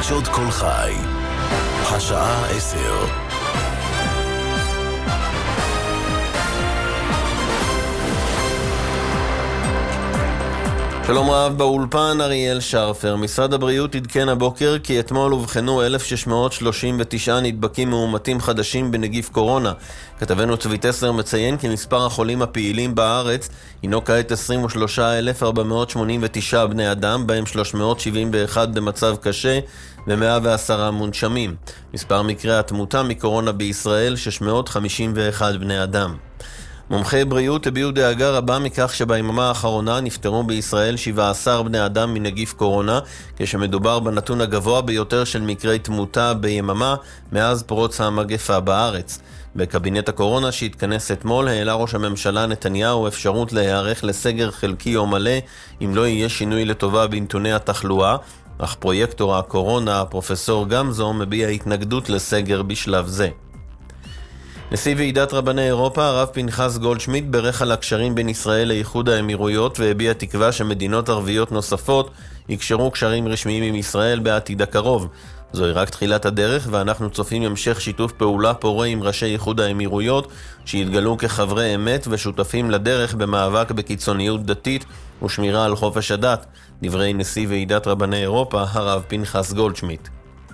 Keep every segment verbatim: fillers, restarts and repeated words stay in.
חדשות כל חי, השעה עשר. שלום רב, באולפן אריאל שרפר. משרד הבריאות עדכן הבוקר כי אתמול הובחנו אלף שש מאות שלושים ותשע נדבקים מאומתים חדשים בנגיף קורונה. כתבנו צבי טסלר מציין כי מספר החולים הפעילים בארץ הינו כעת עשרים ושלושה אלף ארבע מאות שמונים ותשע בני אדם, בהם שלוש מאות שבעים ואחד במצב קשה ו-מאה ועשרה מונשמים. מספר מקרי התמותה מקורונה בישראל שש מאות חמישים ואחד בני אדם. מומחי בריאות הביעו דאגה רבה מכך שביממה האחרונה נפטרו בישראל שבעה עשר בני אדם מנגיף קורונה, כשמדובר בנתון הגבוה ביותר של מקרי תמותה ביממה מאז פרוץ המגפה בארץ. בקבינט הקורונה שהתכנס אתמול העלה ראש הממשלה נתניהו אפשרות להיערך לסגר חלקי או מלא אם לא יהיה שינוי לטובה בנתוני התחלואה, אך פרויקטור הקורונה הפרופסור גמזו מביע התנגדות לסגר בשלב זה. נשיא ועידת רבני אירופה, הרב פנחס גולדשמיט, ברך על הקשרים בין ישראל לאיחוד האמירויות והביע תקווה שמדינות ערביות נוספות יקשרו קשרים רשמיים עם ישראל בעתיד הקרוב. זוהי רק תחילת הדרך ואנחנו צופים המשך שיתוף פעולה פורה עם ראשי איחוד האמירויות שיתגלו כחברי אמת ושותפים לדרך במאבק בקיצוניות דתית ושמירה על חופש הדת. דברי נשיא ועידת רבני אירופה, הרב פנחס גולדשמיט.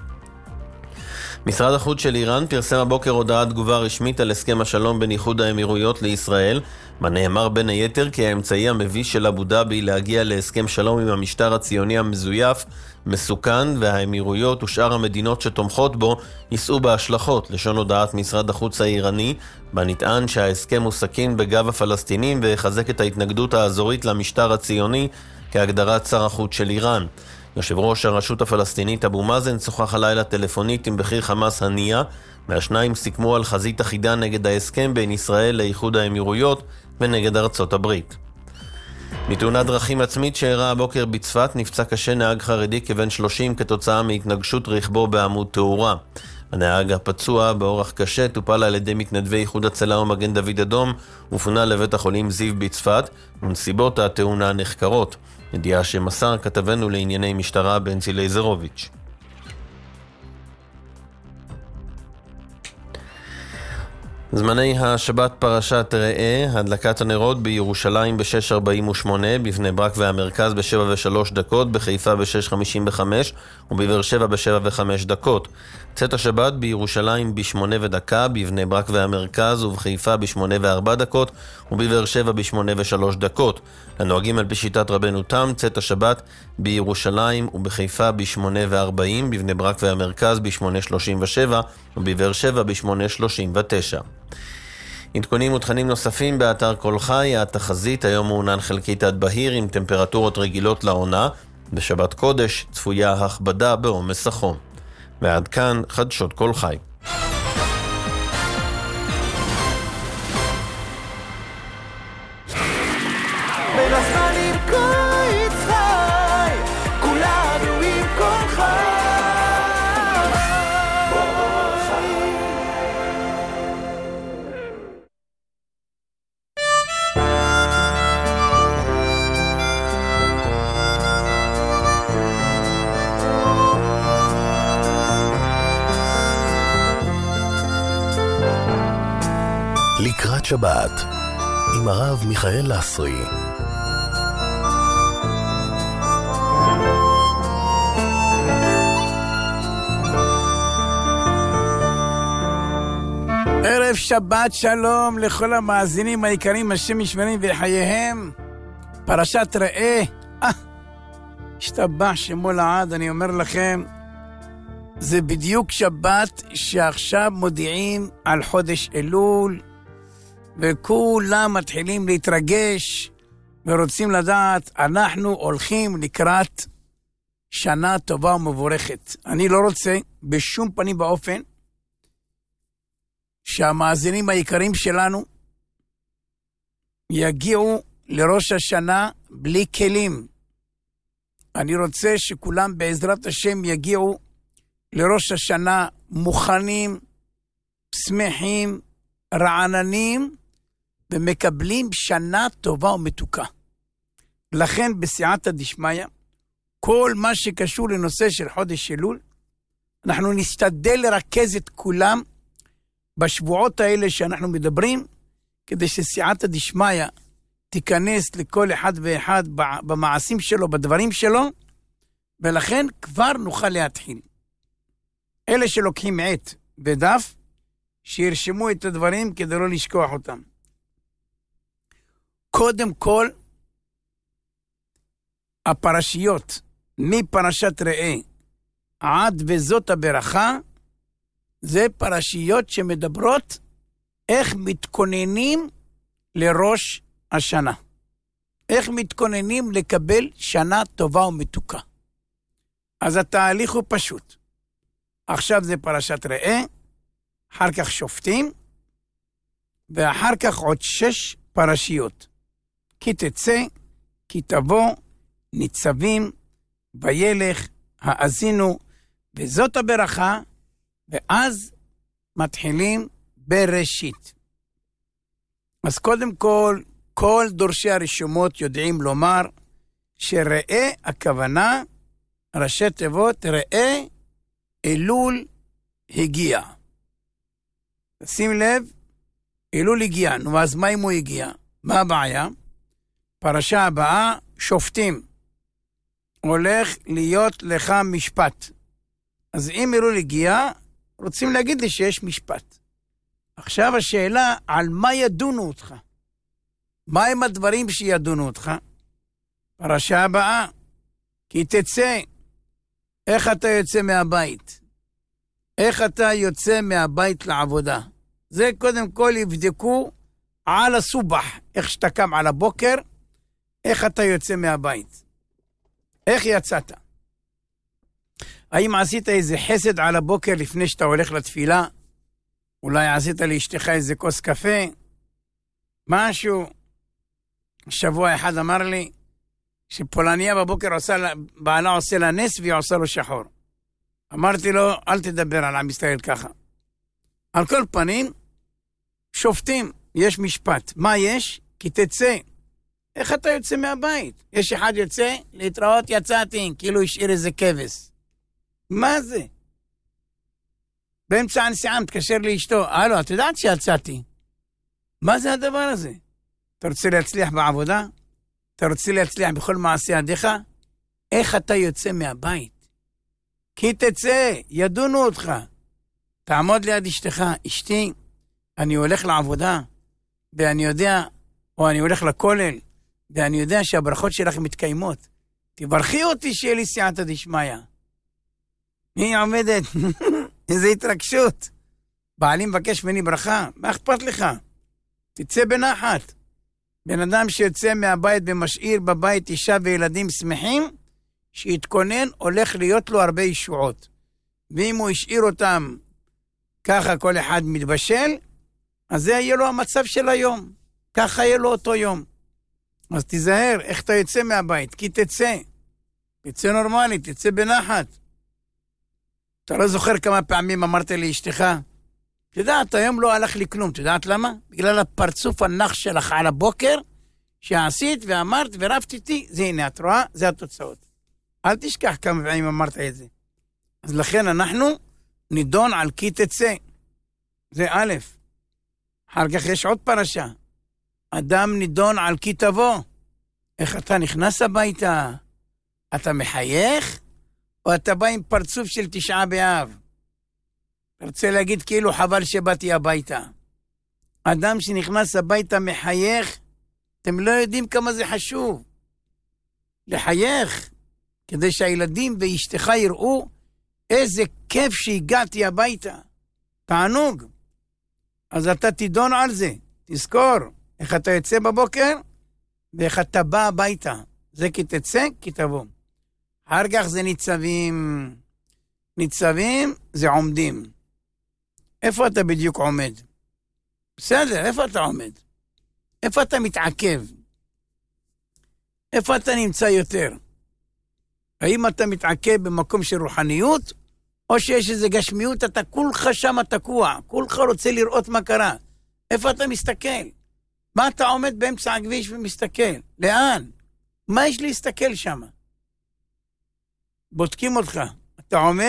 משרד החוץ של איראן פרסם הבוקר הודעת תגובה רשמית על הסכם השלום בין איחוד האמירויות לישראל, בה נאמר בין היתר כי האמצעי המביש של אבו דאבי להגיע להסכם שלום עם המשטר הציוני המזויף מסוכן, והאמירויות ושאר המדינות שתומכות בו יישאו בהשלכות. לשון הודעת משרד החוץ האיראני, בה נטען שההסכם הוא סכין בגב הפלסטינים ויחזק את ההתנגדות האזורית למשטר הציוני כהגדרת שר החוץ של איראן. יושב ראש הרשות הפלסטינית אבו מאזן שוחח הלילה טלפונית עם בכיר חמאס הנייה, והשניים סיכמו על חזית אחידה נגד ההסכם בין ישראל לאיחוד האמירויות ונגד ארצות הברית. מתאונת דרכים עצמית שאירעה הבוקר בצפת נפצע קשה נהג חרדי כבן שלושים כתוצאה מהתנגשות רכבו בעמוד תאורה. הנהג הפצוע באורח קשה טופל על ידי מתנדבי איחוד הצלה ומגן דוד אדום ופונה לבית החולים זיו בצפת, ונסיבות התאונה נחקרות. ידיעה שמסר כתבנו לענייני משטרה בנצי לייזרוביץ'. זמני השבת פרשת ראה, הדלקת הנרות בירושלים ב-שש ארבעים ושמונה, בבני ברק והמרכז ב-שבע ושלוש דקות, בחיפה ב-שש חמישים וחמש ובבאר שבע ב-שבע וחמש דקות. צאת השבת בירושלים ב-שמונה ודקה, בבני ברק והמרכז ובחיפה ב-שמונה וארבע דקות ובבאר שבע ב-שמונה ושלוש דקות. לנוהגים על פי שיטת רבנו תם, צאת השבת בירושלים ובחיפה ב-שמונה וארבעים, בבני ברק והמרכז ב-שמונה שלושים ושבע ובבאר שבע ב-שמונה שלושים ותשע. עדכונים ותכנים נוספים באתר כל חי. התחזית היום מעונן חלקית עד בהיר עם טמפרטורות רגילות לעונה. בשבת קודש צפויה הכבדה בעומס החום. ועד כאן חדשות כל חי. לקראת שבת עם הרב מיכאל לסרי. ערב שבת שלום לכל המאזינים היקרים, השם ישמרם וחייהם. פרשת ראה, אה, השתבח שמו לעד. אני אומר לכם, זה בדיוק שבת שעכשיו מודיעים על חודש אלול, וכולם מתחילים להתרגש ורוצים לדעת, אנחנו הולכים לקראת שנה טובה ומבורכת. אני לא רוצה בשום פנים באופן שהמאזינים היקרים שלנו יגיעו לראש השנה בלי כלים. אני רוצה שכולם בעזרת השם יגיעו לראש השנה מוכנים, שמחים, רעננים, ומקבלים שנה טובה ומתוקה. לכן בסייעתא דשמיא, כל מה שקשור לנושא של חודש אלול, אנחנו נשתדל לרכז את כולם בשבועות האלה שאנחנו מדברים, כדי שסייעתא דשמיא תיכנס לכל אחד ואחד במעשים שלו, בדברים שלו, ולכן כבר נוכל להתחיל. אלה שלוקחים עת ודף, שירשמו את הדברים כדי לא לשכוח אותם. קודם כל, הפרשיות מפרשת ראה עד וזאת הברכה, זה פרשיות שמדברות איך מתכוננים לראש השנה. איך מתכוננים לקבל שנה טובה ומתוקה. אז התהליך הוא פשוט. עכשיו זה פרשת ראה, אחר כך שופטים, ואחר כך עוד שש פרשיות. כי תצא, כי תבוא, ניצבים, וילך, האזינו, וזאת הברכה, ואז מתחילים בראשית. אז קודם כל, כל דורשי הרשומות יודעים לומר, שראה הכוונה, ראשי תיבות, ראה אלול הגיע. שים לב, אלול הגיע. נו, אז מה אם הוא הגיע? מה הבעיה? פרשה הבאה, שופטים. הולך להיות לך משפט. אז אם אלול הגיע, רוצים להגיד לי שיש משפט. עכשיו השאלה, על מה ידונו אותך? מה הם הדברים שידונו אותך? פרשה הבאה, כי תצא. איך אתה יוצא מהבית? איך אתה יוצא מהבית לעבודה? זה קודם כל יבדקו על הסובח, איך שאתה קם על הבוקר, איך אתה יוצא מהבית. איך יצאת? האם עשית איזה חסד על הבוקר לפני שאתה הולך לתפילה? אולי עשית לאשתך איזה כוס קפה? משהו? שבוע אחד אמר לי, שפולניה בבוקר עושה, בעלה עושה לה נס והיא עושה לו שחור. אמרתי לו, אל תדבר על עם ישראל ככה. על כל פנים, שופטים, יש משפט. מה יש? כי תצא. איך אתה יוצא מהבית? יש אחד יוצא, להתראות יצאתי, כאילו השאיר איזה כבש. מה זה? באמצע הנסיעה מתקשר לאשתו, הלו, את יודעת שיצאתי. מה זה הדבר הזה? אתה רוצה להצליח בעבודה? אתה רוצה להצליח בכל מעשי ידיך? איך אתה יוצא מהבית? כי תצא, ידונו אותך. תעמוד ליד אשתך, אשתי, אני הולך לעבודה, ואני יודע, או אני הולך לכולל, ואני יודע שהברכות שלך מתקיימות. תברכי אותי שיהיה לי סייעתא דשמיא. היא עומדת, איזו התרגשות. בעלי מבקש ממני ברכה, מה אכפת לך? תצא בנחת. בן אדם שיוצא מהבית ומשאיר בבית אישה וילדים שמחים, שיתכונן הולך להיות לו הרבה ישועות. ואם הוא השאיר אותם ככה כל אחד מתבשל, אז זה יהיה לו המצב של היום. ככה יהיה לו אותו יום. אז תיזהר, איך אתה יוצא מהבית? כי תצא. תצא נורמלי, תצא בנחת. אתה לא זוכר כמה פעמים אמרת לאשתך, תדעת, היום לא הלך לי כלום. תדעת למה? בגלל הפרצוף הנח שלך על הבוקר, שעשית ואמרת ורבת איתי, זה הנה, את רואה? זה התוצאות. אל תשכח כמה פעמים אמרת את זה. אז לכן אנחנו נידון על כי תצא. זה א', אחר כך יש עוד פרשה. אדם נידון על כי תבוא. איך אתה נכנס הביתה? אתה מחייך? או אתה בא עם פרצוף של תשעה באב? אתה רוצה להגיד כאילו חבל שבאתי הביתה. אדם שנכנס הביתה מחייך, אתם לא יודעים כמה זה חשוב. לחייך, כדי שהילדים ואשתך יראו איזה כיף שהגעתי הביתה. תענוג. אז אתה תידון על זה. תזכור, איך אתה יוצא בבוקר, ואיך אתה בא הביתה. זה כי תצא, כי תבוא. אחר כך זה ניצבים. ניצבים זה עומדים. איפה אתה בדיוק עומד? בסדר, איפה אתה עומד? איפה אתה מתעכב? איפה אתה נמצא יותר? האם אתה מתעכב במקום של רוחניות, או שיש איזו גשמיות, אתה כולך שם תקוע, כולך רוצה לראות מה קרה. איפה אתה מסתכל? מה אתה עומד באמצע הכביש ומסתכל? לאן? מה יש להסתכל שם? בודקים אותך. אתה עומד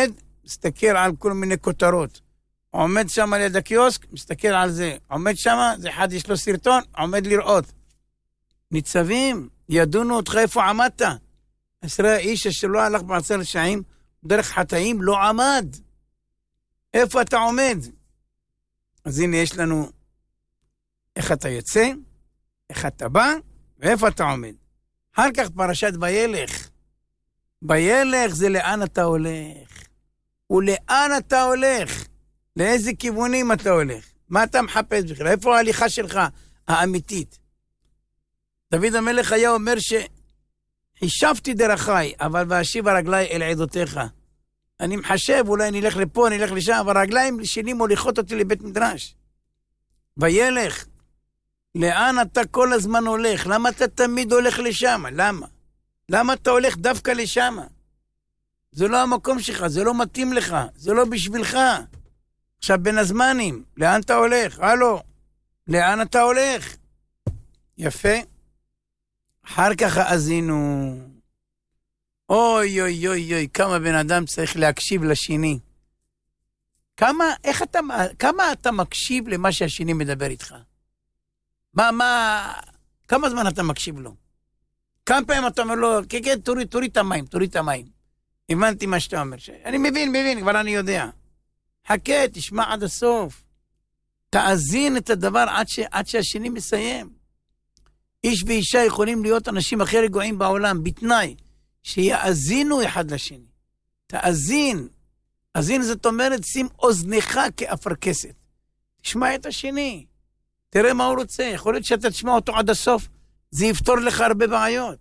מסתכל על כל מיני כותרות. עומד שם ליד הקיוסק, מסתכל על זה. עומד שם, זה אחד יש לו סרטון, עומד לראות. ניצבים, ידונו אותך איפה עמדת. עשרה איש שלא הלך בעשר שעים, דרך חטאים לא עמד. איפה אתה עומד? אז הנה יש לנו איך אתה יוצא, איך אתה בא, ואיפה אתה עומד. אחר כך פרשת וילך. וילך זה לאן אתה הולך. ולאן אתה הולך? לאיזה כיוונים אתה הולך? מה אתה מחפש בכלל? איפה ההליכה שלך האמיתית? דוד המלך היה אומר שחישבתי דרכי, אבל ואשיב הרגלי אל עדותיך. אני מחשב, אולי נלך לפה, נלך לשם, אבל הרגליים שלי מוליכות אותי לבית מדרש. וילך, לאן אתה כל הזמן הולך? למה אתה תמיד הולך לשם? למה? למה אתה הולך דווקא לשם? זה לא המקום שלך, זה לא מתאים לך, זה לא בשבילך. עכשיו בין הזמנים, לאן אתה הולך? הלו, לאן אתה הולך? יפה. אחר כך האזינו. אוי אוי אוי אוי, כמה בן אדם צריך להקשיב לשני. כמה, איך אתה, כמה אתה מקשיב למה שהשני מדבר איתך? מה, מה, כמה זמן אתה מקשיב לו? כמה פעמים אתה אומר לו, כן, כן, תוריד, תוריד את המים, תוריד את המים. הבנתי מה שאתה אומר. אני מבין, מבין, כבר אני יודע. חכה, תשמע עד הסוף. תאזין את הדבר עד, ש, עד שהשני מסיים. איש ואישה יכולים להיות אנשים הכי רגועים בעולם, בתנאי שיאזינו אחד לשני. תאזין. אזין זאת אומרת, שים אוזנך כאפרכסת. תשמע את השני. תראה מה הוא רוצה. יכול להיות שאתה תשמע אותו עד הסוף. זה יפתור לך הרבה בעיות.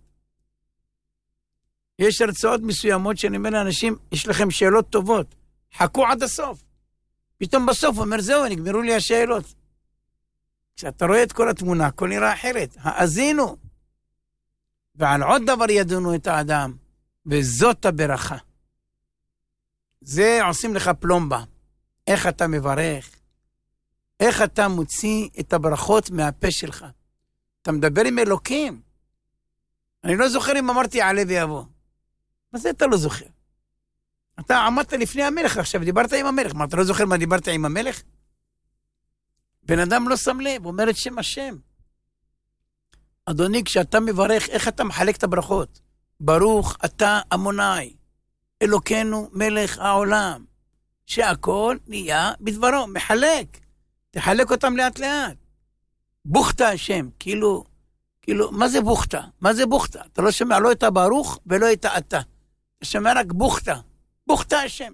יש הרצאות מסוימות שאני אומר לאנשים, יש לכם שאלות טובות. חכו עד הסוף. פתאום בסוף הוא אומר, זהו, נגמרו לי השאלות. כשאתה רואה את כל התמונה, הכל נראה אחרת. האזינו. ועל עוד דבר ידונו את האדם, וזאת הברכה. זה עושים לך פלומבה. איך אתה מברך, איך אתה מוציא את הברכות מהפה שלך. אתה מדבר עם אלוקים. אני לא זוכר אם אמרתי עלה ויבוא. מה זה אתה לא זוכר? אתה עמדת לפני המלך, עכשיו דיברת עם המלך. מה, אתה לא זוכר מה דיברת עם המלך? בן אדם לא שם לב, אומר את שם השם. אדוני, כשאתה מברך, איך אתה מחלק את הברכות? ברוך אתה אמוני, אלוקנו מלך העולם, שהכל נהיה בדברו, מחלק. תחלק אותם לאט לאט. בוכתה השם, כאילו, כאילו, מה זה בוכתה? מה זה בוכתה? אתה לא שומע לא את הברוך ולא את האתה. אתה שומע רק בוכתה. בוכתה השם.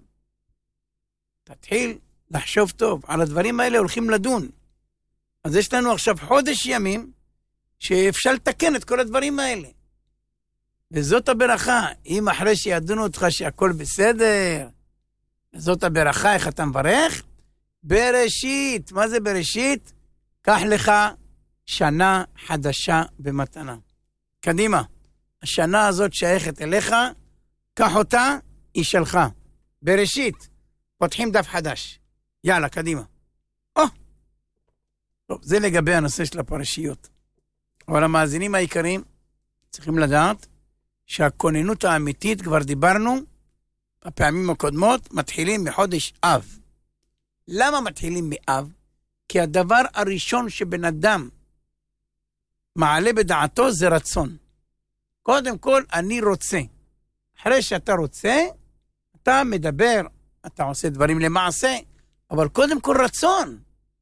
תתחיל לחשוב טוב. על הדברים האלה הולכים לדון. אז יש לנו עכשיו חודש ימים שאפשר לתקן את כל הדברים האלה. וזאת הברכה. אם אחרי שידונו אותך שהכל בסדר, זאת הברכה, איך אתה מברך? בראשית. מה זה בראשית? קח לך שנה חדשה במתנה. קדימה. השנה הזאת שייכת אליך, קח אותה, היא שלך. בראשית. פותחים דף חדש. יאללה, קדימה. או! טוב, זה לגבי הנושא של הפרשיות. אבל המאזינים העיקריים צריכים לדעת שהכוננות האמיתית, כבר דיברנו בפעמים הקודמות, מתחילים מחודש אב. למה מתחילים מאב? כי הדבר הראשון שבן אדם מעלה בדעתו זה רצון. קודם כל, אני רוצה. אחרי שאתה רוצה, אתה מדבר, אתה עושה דברים למעשה, אבל קודם כל רצון.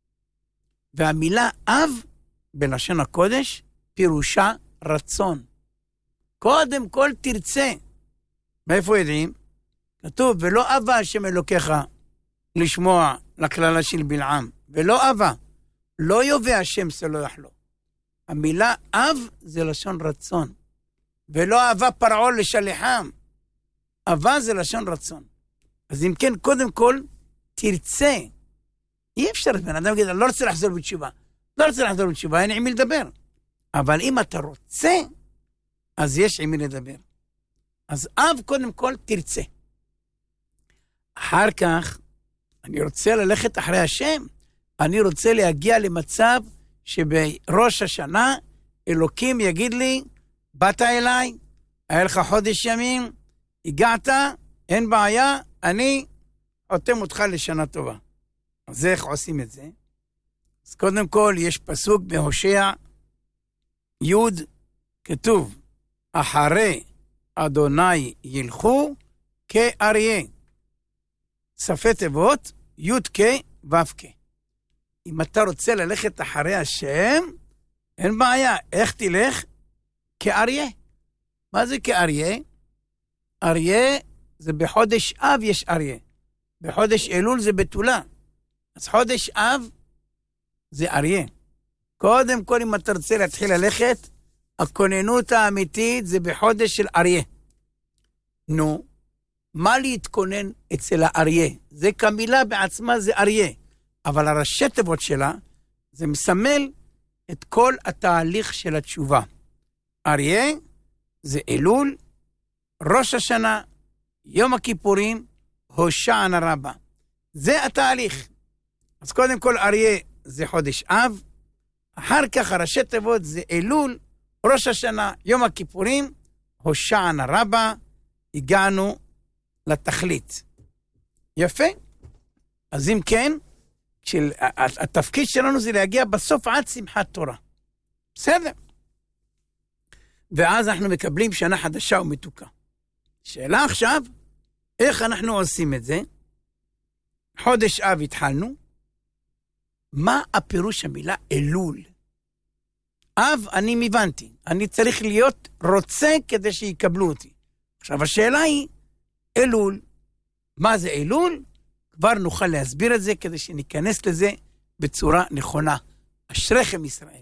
והמילה אב בלשון הקודש פירושה רצון. קודם כל תרצה. מאיפה יודעים? כתוב, ולא אבה השם אלוקיך לשמוע לכללה של בלעם. ולא אבה. לא יובא השם סלוח לו. המילה אב זה לשון רצון. ולא אהבה פרעה לשלחם. אהבה זה לשון רצון. אז אם כן, קודם כל, תרצה. אי אפשר, בן אדם יגיד, לא רוצה לחזור בתשובה. לא רוצה לחזור בתשובה, אין עם מי לדבר. אבל אם אתה רוצה, אז יש עם מי לדבר. אז אב, קודם כל, תרצה. אחר כך, אני רוצה ללכת אחרי השם. אני רוצה להגיע למצב שבראש השנה, אלוקים יגיד לי, באת אליי, היה לך חודש ימים, הגעת, אין בעיה, אני חותם אותך לשנה טובה. אז איך עושים את זה? אז קודם כל יש פסוק בהושע י' כתוב, אחרי אדוני ילכו כאריה. שפי תיבות, י' כ' ו' כ'. אם אתה רוצה ללכת אחרי השם, אין בעיה. איך תלך? כאריה. מה זה כאריה? אריה זה בחודש אב יש אריה. בחודש אלול זה בתולה. אז חודש אב זה אריה. קודם כל, אם אתה רוצה להתחיל ללכת, הכוננות האמיתית זה בחודש של אריה. נו, מה להתכונן אצל האריה? זה כמילה בעצמה, זה אריה. אבל הראשי תיבות שלה, זה מסמל את כל התהליך של התשובה. אריה זה אלול, ראש השנה, יום הכיפורים, הושענא רבה. זה התהליך. אז קודם כל אריה זה חודש אב, אחר כך הראשי תיבות זה אלול, ראש השנה, יום הכיפורים, הושענא רבה. הגענו לתכלית. יפה? אז אם כן, של, התפקיד שלנו זה להגיע בסוף עד שמחת תורה. בסדר. ואז אנחנו מקבלים שנה חדשה ומתוקה. שאלה עכשיו, איך אנחנו עושים את זה? חודש אב התחלנו. מה הפירוש המילה אלול? אב אני מבנתי. אני צריך להיות רוצה כדי שיקבלו אותי. עכשיו השאלה היא, אלול, מה זה אלול? כבר נוכל להסביר את זה כדי שניכנס לזה בצורה נכונה. אשריכם ישראל.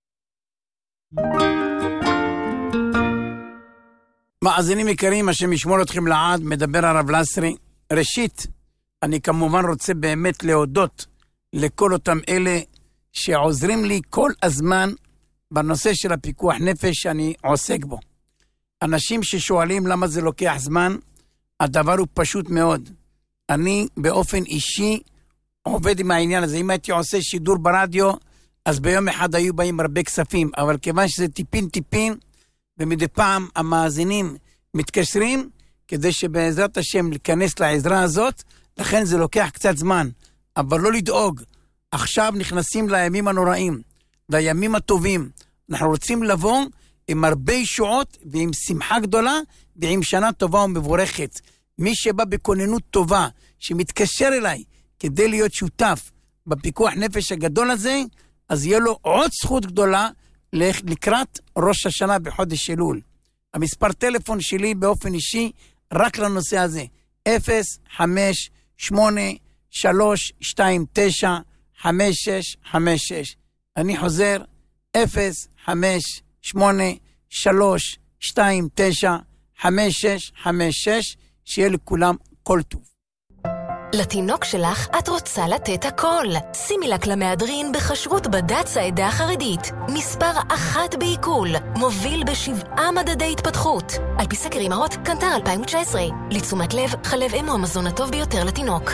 מאזינים יקרים, השם ישמור אתכם לעד, מדבר הרב לסרי. ראשית, אני כמובן רוצה באמת להודות לכל אותם אלה שעוזרים לי כל הזמן בנושא של הפיקוח נפש שאני עוסק בו. אנשים ששואלים למה זה לוקח זמן, הדבר הוא פשוט מאוד. אני באופן אישי עובד עם העניין הזה. אם הייתי עושה שידור ברדיו, אז ביום אחד היו באים הרבה כספים, אבל כיוון שזה טיפין טיפין, ומדי פעם המאזינים מתקשרים, כדי שבעזרת השם להיכנס לעזרה הזאת, לכן זה לוקח קצת זמן. אבל לא לדאוג, עכשיו נכנסים לימים הנוראים, לימים הטובים. אנחנו רוצים לבוא עם הרבה ישועות ועם שמחה גדולה ועם שנה טובה ומבורכת. מי שבא בכוננות טובה, שמתקשר אליי כדי להיות שותף בפיקוח נפש הגדול הזה, אז יהיה לו עוד זכות גדולה לקראת ראש השנה בחודש אלול. המספר טלפון שלי באופן אישי רק לנושא הזה, אפס חמש שמונה שלוש שתיים תשע חמש שש חמש שש. אני חוזר, אפס חמש שמונה שלוש שתיים תשע חמש שש חמש שש, שיהיה לכולם כל טוב. לתינוק שלך את רוצה לתת הכל. שימי לה למהדרין בכשרות בד"ץ העדה החרדית. מספר אחת בעיכול. מוביל בשבעה מדדי התפתחות. על פי סקר אמהות, קנטר אלפיים תשע עשרה. לתשומת לב, חלב אם הוא המזון הטוב ביותר לתינוק.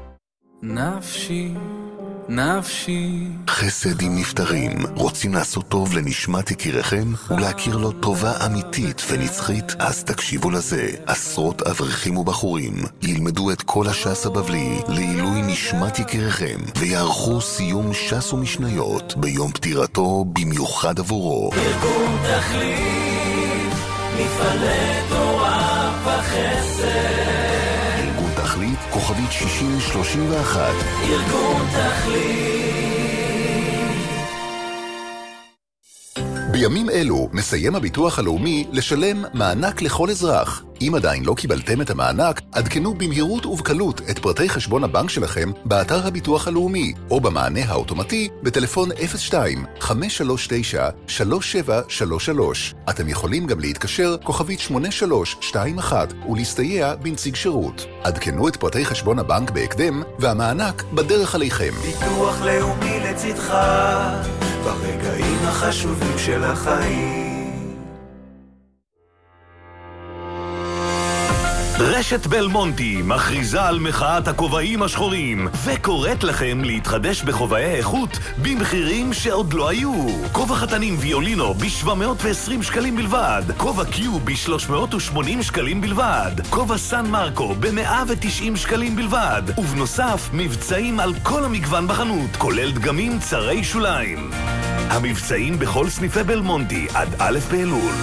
נפשי, נפשי. חסד עם נפטרים. רוצים לעשות טוב לנשמת יקיריכם ולהכיר לו טובה אמיתית ונצחית? אז תקשיבו לזה. עשרות אברכים ובחורים ילמדו את כל הש"ס הבבלי לעילוי נשמת יקיריכם ויערכו סיום ש"ס ומשניות ביום פטירתו במיוחד עבורו. ארגון תכלית, מפעלי תורה וחסד. תכלית, כוכבית שישים שלושים ואחת. ארגון תכלית. בימים אלו מסיים הביטוח הלאומי לשלם מענק לכל אזרח. אם עדיין לא קיבלתם את המענק, עדכנו במהירות ובקלות את פרטי חשבון הבנק שלכם באתר הביטוח הלאומי, או במענה האוטומטי בטלפון אפס שתיים חמש שלוש תשע שלוש שבע שלוש שלוש. אתם יכולים גם להתקשר כוכבית שמונה שלוש שתיים אחת ולהסתייע בנציג שירות. עדכנו את פרטי חשבון הבנק בהקדם, והמענק בדרך עליכם. ביטוח לאומי לצדך ברגעים החשובים של החיים. רשת בלמונטי מכריזה על מחאת הכובעים השחורים וקוראת לכם להתחדש בכובעי איכות במחירים שעוד לא היו. כובע חתנים ויולינו ב-שבע מאות ועשרים שקלים בלבד, כובע קיו ב-שלוש מאות ושמונים שקלים בלבד, כובע סן מרקו ב-מאה ותשעים שקלים בלבד, ובנוסף מבצעים על כל המגוון בחנות, כולל דגמים צרי שוליים. המבצעים בכל סניפי בלמונטי עד א' באלול.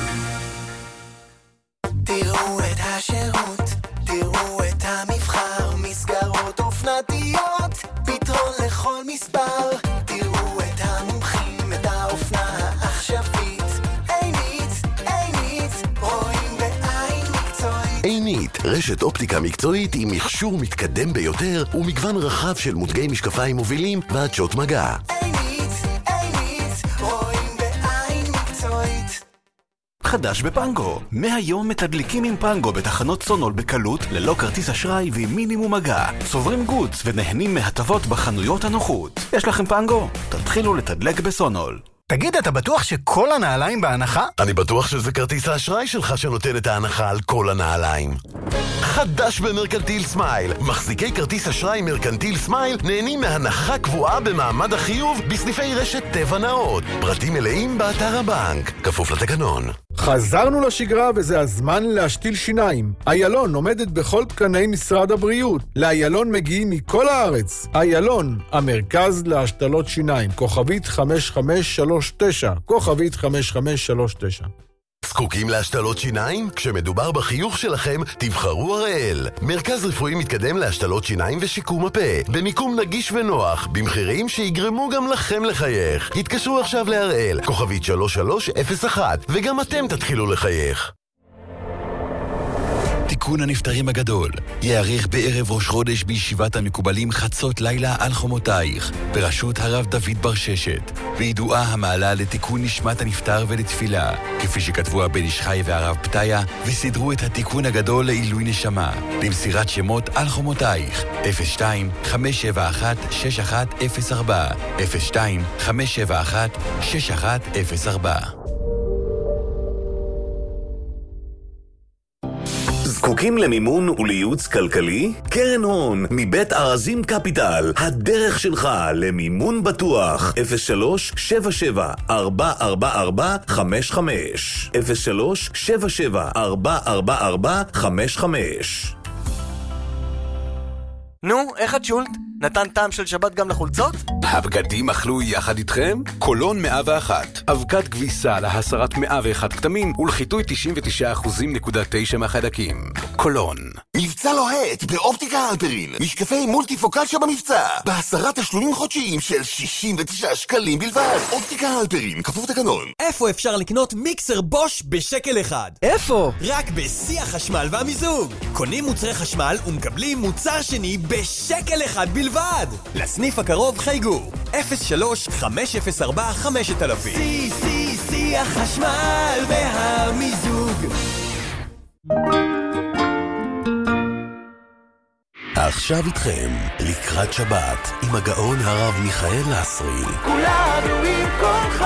תראו את השירות, תראו את המבחר, מסגרות אופנתיות, פתרון לכל מספר. תראו את המומחים, את האופנה העכשווית. עינית, עינית, רואים בעין מקצועית. עינית, רשת אופטיקה מקצועית עם מכשור מתקדם ביותר ומגוון רחב של מותגי משקפיים מובילים ועדשות מגע. עינית, עינית, רואים בעין מקצועית. חדש בפנגו. מהיום מתדליקים עם פנגו בתחנות סונול בקלות, ללא כרטיס אשראי ועם מינימום מגע. צוברים גוץ ונהנים מהטבות בחנויות הנוחות. יש לכם פנגו? תתחילו לתדלק בסונול. תגיד, אתה בטוח שכל הנעליים בהנחה? אני בטוח שזה כרטיס האשראי שלך שנותן את ההנחה על כל הנעליים. חדש במרקנטיל סמייל. מחזיקי כרטיס אשראי מרקנטיל סמייל נהנים מהנחה קבועה במעמד החיוב בסניפי רשת טבע נאות. פרטים מלאים באתר הבנק. כפוף לתקנון. חזרנו לשגרה וזה הזמן להשתיל שיניים. איילון עומדת בכל תקני משרד הבריאות. לאיילון מגיעים מכל הארץ. איילון, המרכז להשתלות שיניים. כוכבית חמש חמש שלוש תשע. כוכבית חמש חמש שלוש תשע. זקוקים להשתלות שיניים? כשמדובר בחיוך שלכם, תבחרו הראל. מרכז רפואי מתקדם להשתלות שיניים ושיקום הפה. במיקום נגיש ונוח, במחירים שיגרמו גם לכם לחייך. התקשרו עכשיו להראל, כוכבית שלוש שלוש אפס אחת, וגם אתם תתחילו לחייך. תיקון הנפטרים הגדול יאריך בערב ראש חודש בישיבת המקובלים חצות לילה על חומותייך, בראשות הרב דוד ברששת, וידועה המעלה לתיקון נשמת הנפטר ולתפילה, כפי שכתבו הבן איש חי והרב פתיה, וסידרו את התיקון הגדול לעילוי נשמה, למסירת שמות על חומותייך, אפס שתיים חמש שבע אחת שש אחת אפס ארבע, אפס שתיים חמש שבע אחת שש אחת אפס ארבע. זקוקים למימון ולייעוץ כלכלי? קרן הון מבית ארזים קפיטל, הדרך שלך למימון בטוח. אפס שלוש שבע שבע ארבע ארבע ארבע חמש חמש, אפס שלוש שבע שבע ארבע ארבע ארבע חמש חמש. נו, איך את שולט? נתן טעם של שבת גם לחולצות? הבגדים אכלו יחד איתכם? קולון מאה ואחת. אבקת כביסה להסרת מאה ואחת כתמים ולחיטוי תשעים ותשעה אחוז נקודה תשע מהחיידקים. קולון. מבצע לוהט באופטיקה הלפרין. משקפי מולטיפוקל שבמבצע. בעשרה תשלומים חודשיים של שישים ותשעה שקלים בלבד. אופטיקה הלפרין, כפוף תקנון. איפה אפשר לקנות מיקסר בוש בשקל אחד? איפה? רק בשיא החשמל והמיזוג. קונים מוצרי חשמל ומקבלים מוצר שני בשקל אחד בלבד. לסניף הקרוב חייגו אפס שלוש חמש אפס ארבע חמש אלף. שיא שיא שיא החשמל והמיזוג. עכשיו איתכם לקראת שבת עם הגאון הרב מיכאל לסרי. כולנו עם כוחך.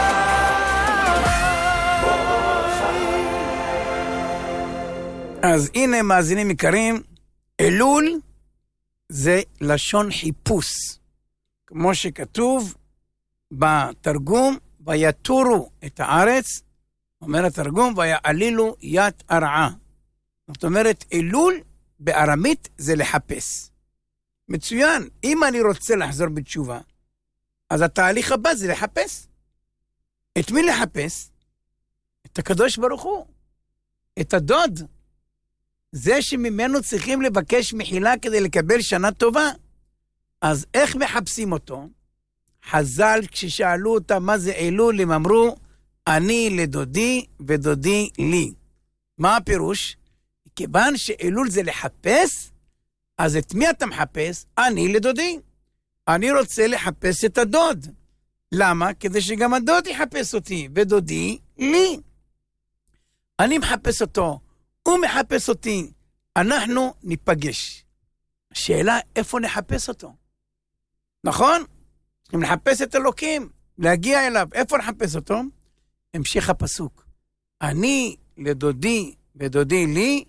אז הנה מאזינים יקרים, אלול זה לשון חיפוש. כמו שכתוב בתרגום, ויתורו את הארץ, אומר התרגום, ויעלילו ית ארעה. זאת אומרת, אלול בארמית זה לחפש. מצוין, אם אני רוצה לחזור בתשובה, אז התהליך הבא זה לחפש. את מי לחפש? את הקדוש ברוך הוא. את הדוד. זה שממנו צריכים לבקש מחילה כדי לקבל שנה טובה. אז איך מחפשים אותו? חז"ל כששאלו אותם מה זה אלול, הם אמרו, אני לדודי ודודי לי. מה הפירוש? כיוון שאלול זה לחפש, אז את מי אתה מחפש? אני לדודי. אני רוצה לחפש את הדוד. למה? כדי שגם הדוד יחפש אותי, ודודי לי. אני מחפש אותו, הוא מחפש אותי, אנחנו ניפגש. השאלה, איפה נחפש אותו? נכון? אם נחפש את אלוקים, להגיע אליו, איפה נחפש אותו? המשך הפסוק. אני לדודי ודודי לי,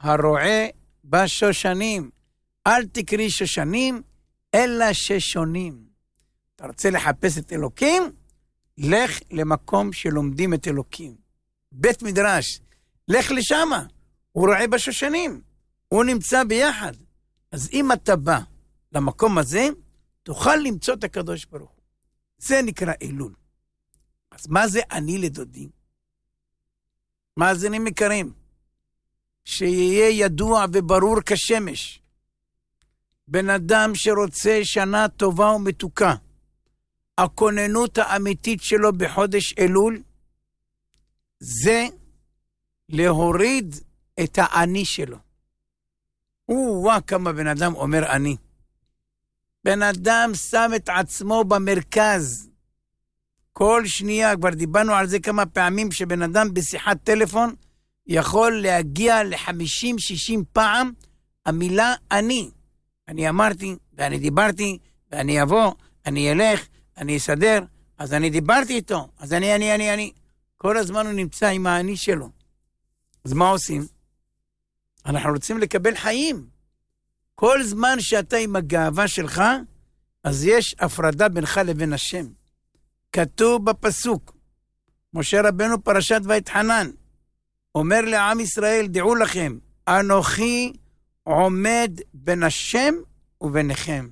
הרועה בשושנים. אל תקריא שושנים, אלא ששונים. אתה רוצה לחפש את אלוקים? לך למקום שלומדים את אלוקים. בית מדרש, לך לשם. הוא רועה בשושנים. הוא נמצא ביחד. אז אם אתה בא למקום הזה, תוכל למצוא את הקדוש ברוך הוא. זה נקרא אלול. אז מה זה אני לדודי? מאזינים יקרים, שיהיה ידוע וברור כשמש. בן אדם שרוצה שנה טובה ומתוקה, הכוננות האמיתית שלו בחודש אלול, זה להוריד את האני שלו. וואה, כמה בן אדם אומר אני. בן אדם שם את עצמו במרכז. כל שנייה, כבר דיברנו על זה כמה פעמים, שבן אדם בשיחת טלפון יכול להגיע ל-חמישים שישים פעם המילה אני. אני אמרתי, ואני דיברתי, ואני אבוא, אני אלך, אני אסדר, אז אני דיברתי איתו, אז אני, אני, אני, אני. כל הזמן הוא נמצא עם האני שלו. אז מה עושים? אנחנו רוצים לקבל חיים. כל זמן שאתה עם הגאווה שלך, אז יש הפרדה בינך לבין השם. כתוב בפסוק, משה רבנו פרשת ויתחנן, אומר לעם ישראל, דעו לכם, אנוכי עומד בין השם וביניכם.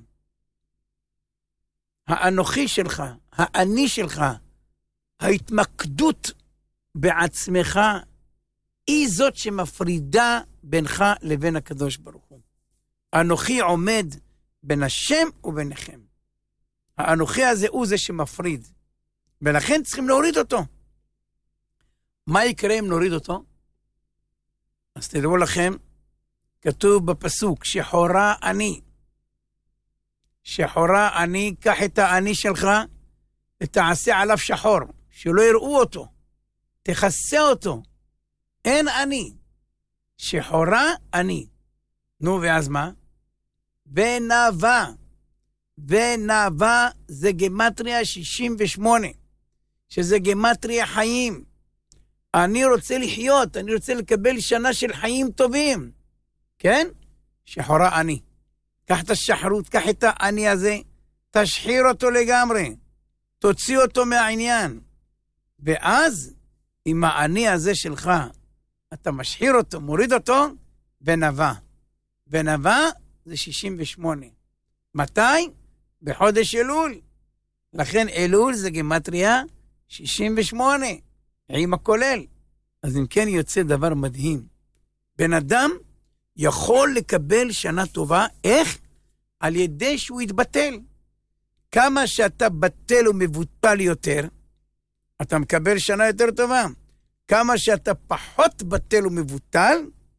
האנוכי שלך, האני שלך, ההתמקדות בעצמך, היא זאת שמפרידה בינך לבין הקדוש ברוך הוא. האנוכי עומד בין השם וביניכם. האנוכי הזה הוא זה שמפריד. ולכן צריכים להוריד אותו. מה יקרה אם נוריד אותו? אז תדעו לכם, כתוב בפסוק, שחורה אני. שחורה אני, קח את האני שלך, ותעשה עליו שחור, שלא יראו אותו. תכסה אותו. אין אני. שחורה אני. נו, ואז מה? ונאווה. ונאווה זה גמטריה שישים ושמונה, שזה גמטריה חיים. אני רוצה לחיות, אני רוצה לקבל שנה של חיים טובים. כן? שחורה אני. קח את השחרות, קח את האני הזה, תשחיר אותו לגמרי. תוציא אותו מהעניין. ואז, עם האני הזה שלך, אתה משחיר אותו, מוריד אותו, ונאווה. ונאווה זה שישים ושמונה. מתי? בחודש אלול. לכן אלול זה גמטריה שישים ושמונה, עם הכולל. אז אם כן יוצא דבר מדהים. בן אדם יכול לקבל שנה טובה, איך? על ידי שהוא יתבטל. כמה שאתה בטל ומבוטל יותר, אתה מקבל שנה יותר טובה. כמה שאתה פחות בטל ומבוטל,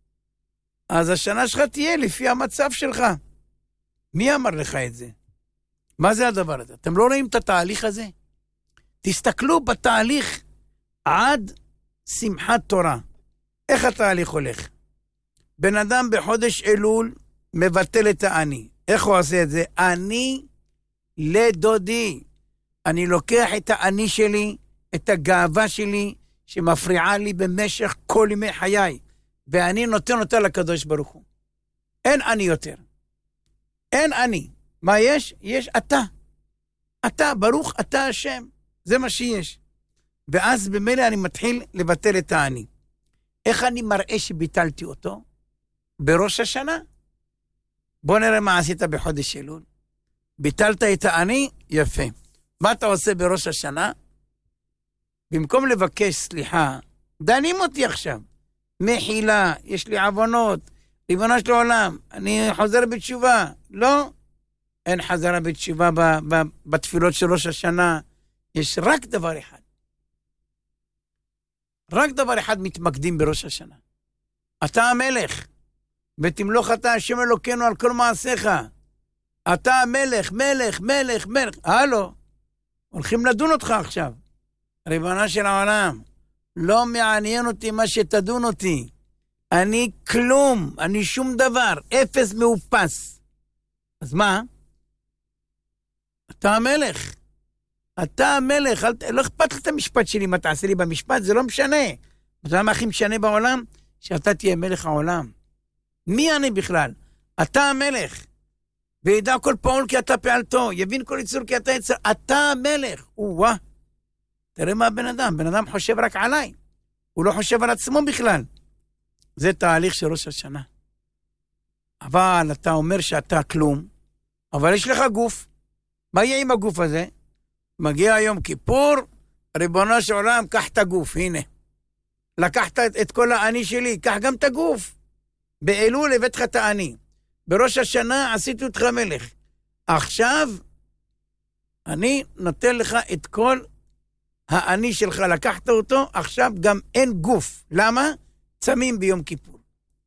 אז השנה שלך תהיה לפי המצב שלך. מי אמר לך את זה? מה זה הדבר הזה? אתם לא רואים את התהליך הזה? תסתכלו בתהליך עד שמחת תורה. איך התהליך הולך? בן אדם בחודש אלול מבטל את האני. איך הוא עושה את זה? אני לדודי. אני לוקח את האני שלי, את הגאווה שלי, שמפריעה לי במשך כל ימי חיי, ואני נותן אותה לקדוש ברוך הוא. אין אני יותר. אין אני. מה יש? יש אתה. אתה, ברוך אתה השם. זה מה שיש. ואז במילא אני מתחיל לבטל את האני. איך אני מראה שביטלתי אותו? בראש השנה. בוא נראה מה עשית בחודש אלול. ביטלת את האני? יפה. מה אתה עושה בראש השנה? במקום לבקש סליחה, דנים אותי עכשיו. מחילה, יש לי עוונות, ריבונו של עולם, אני חוזר בתשובה. לא, אין חזרה בתשובה ב, ב, בתפילות של ראש השנה. יש רק דבר אחד. רק דבר אחד מתמקדים בראש השנה. אתה המלך, ותמלוך אתה השם אלוקינו על כל מעשיך. אתה המלך, מלך, מלך, מלך. הלו, הולכים לדון אותך עכשיו. ריבונו של העולם, לא מעניין אותי מה שתדון אותי. אני כלום, אני שום דבר, אפס מאופס. אז מה? אתה המלך. אתה המלך, אל, לא אכפת לך את המשפט שלי, מה תעשה לי במשפט, זה לא משנה. אתה יודע מה הכי משנה בעולם? שאתה תהיה מלך העולם. מי אני בכלל? אתה המלך. וידע כל פעול כי אתה פעלתו, יבין כל יצור כי אתה יצר, אתה המלך. וואה, תראה מה הבן אדם, בן אדם חושב רק עליי, הוא לא חושב על עצמו בכלל. זה תהליך של ראש השנה. אבל אתה אומר שאתה כלום, אבל יש לך גוף. מה יהיה עם הגוף הזה? מגיע יום כיפור, ריבונו של עולם, קח את הגוף, הנה. לקחת את, את כל האני שלי, קח גם את הגוף. באלול הבאת לך את האני. בראש השנה עשיתי אותך מלך. עכשיו, אני נותן לך את כל האני שלך, לקחת אותו, עכשיו גם אין גוף. למה? צמים ביום כיפור.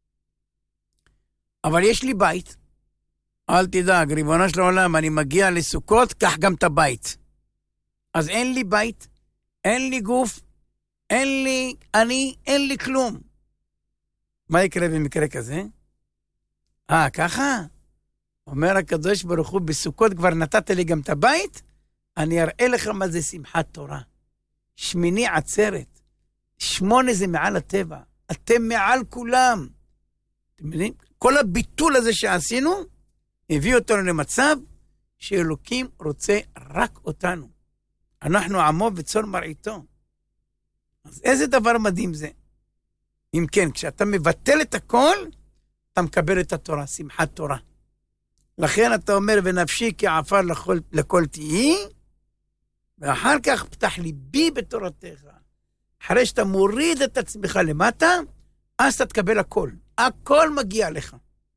אבל יש לי בית. אל תדאג, ריבונו של עולם, אני מגיע לסוכות, קח גם את הבית. אז אין לי בית, אין לי גוף, אין לי אני, אין לי כלום. מה יקרה במקרה כזה? אה, ככה? אומר הקדוש ברוך הוא, בסוכות כבר נתת לי גם את הבית, אני אראה לך מה זה שמחת תורה. שמיני עצרת. שמונה זה מעל הטבע. אתם מעל כולם. אתם יודעים? כל הביטול הזה שעשינו, הביא אותנו למצב שאלוקים רוצה רק אותנו. אנחנו עמו וצאן מרעיתו. אז איזה דבר מדהים זה? אם כן, כשאתה מבטל את הכל, אתה מקבל את התורה, שמחת תורה. לכן אתה אומר, ונפשי כעפר לכל, לכל תהי, ואחר כך פתח ליבי בתורתך. אחרי שאתה מוריד את עצמך למטה, אז אתה תקבל הכל. הכל מגיע לך.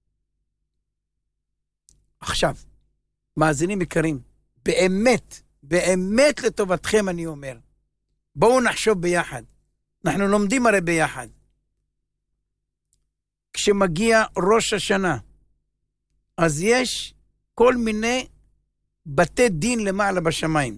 עכשיו, מאזינים יקרים, באמת, באמת לטובתכם אני אומר, בואו נחשוב ביחד. אנחנו לומדים הרי ביחד. כשמגיע ראש השנה, אז יש כל מיני בתי דין למעלה בשמיים.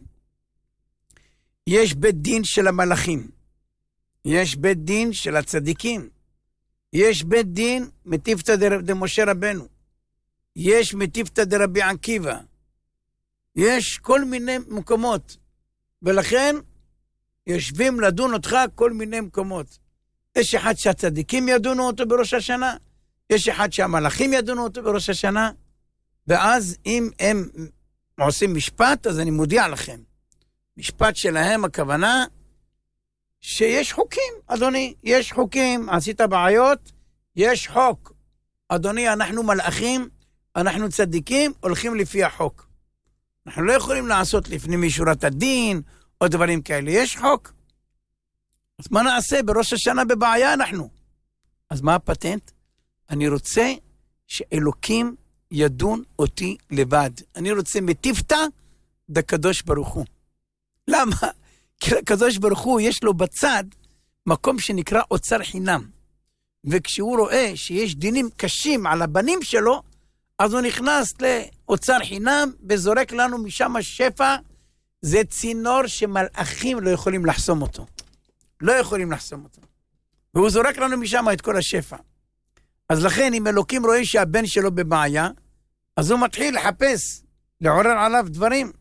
יש בית דין של המלאכים, יש בית דין של הצדיקים, יש בית דין מטיפתא דמשה רבנו, יש מטיפתא דרבי עקיבא, יש כל מיני מקומות, ולכן יושבים לדון אותך כל מיני מקומות. יש אחד שהצדיקים ידונו אותו בראש השנה, יש אחד שהמלאכים ידונו אותו בראש השנה, ואז אם הם עושים משפט, אז אני מודיע לכם, משפט שלהם הכוונה שיש חוקים, אדוני, יש חוקים, עשית בעיות, יש חוק. אדוני, אנחנו מלאכים, אנחנו צדיקים, הולכים לפי החוק. אנחנו לא יכולים לעשות לפני משורת הדין, או דברים כאלה, יש חוק. אז מה נעשה? בראש השנה בבעיה אנחנו. אז מה הפטנט? אני רוצה שאלוקים ידון אותי לבד. אני רוצה מטיפתא דקדוש ברוך הוא. למה? כי הקדוש ברוך הוא יש לו בצד מקום שנקרא אוצר חינם. וכשהוא רואה שיש דינים קשים על הבנים שלו, אז הוא נכנס לאוצר חינם וזורק לנו משם השפע. זה צינור שמלאכים לא יכולים לחסום אותו. לא יכולים לחסום אותו. והוא זורק לנו משם את כל השפע. אז לכן אם אלוקים רואה שהבן שלו בבעיה, אז הוא מתחיל לחפש, לעורר עליו דברים.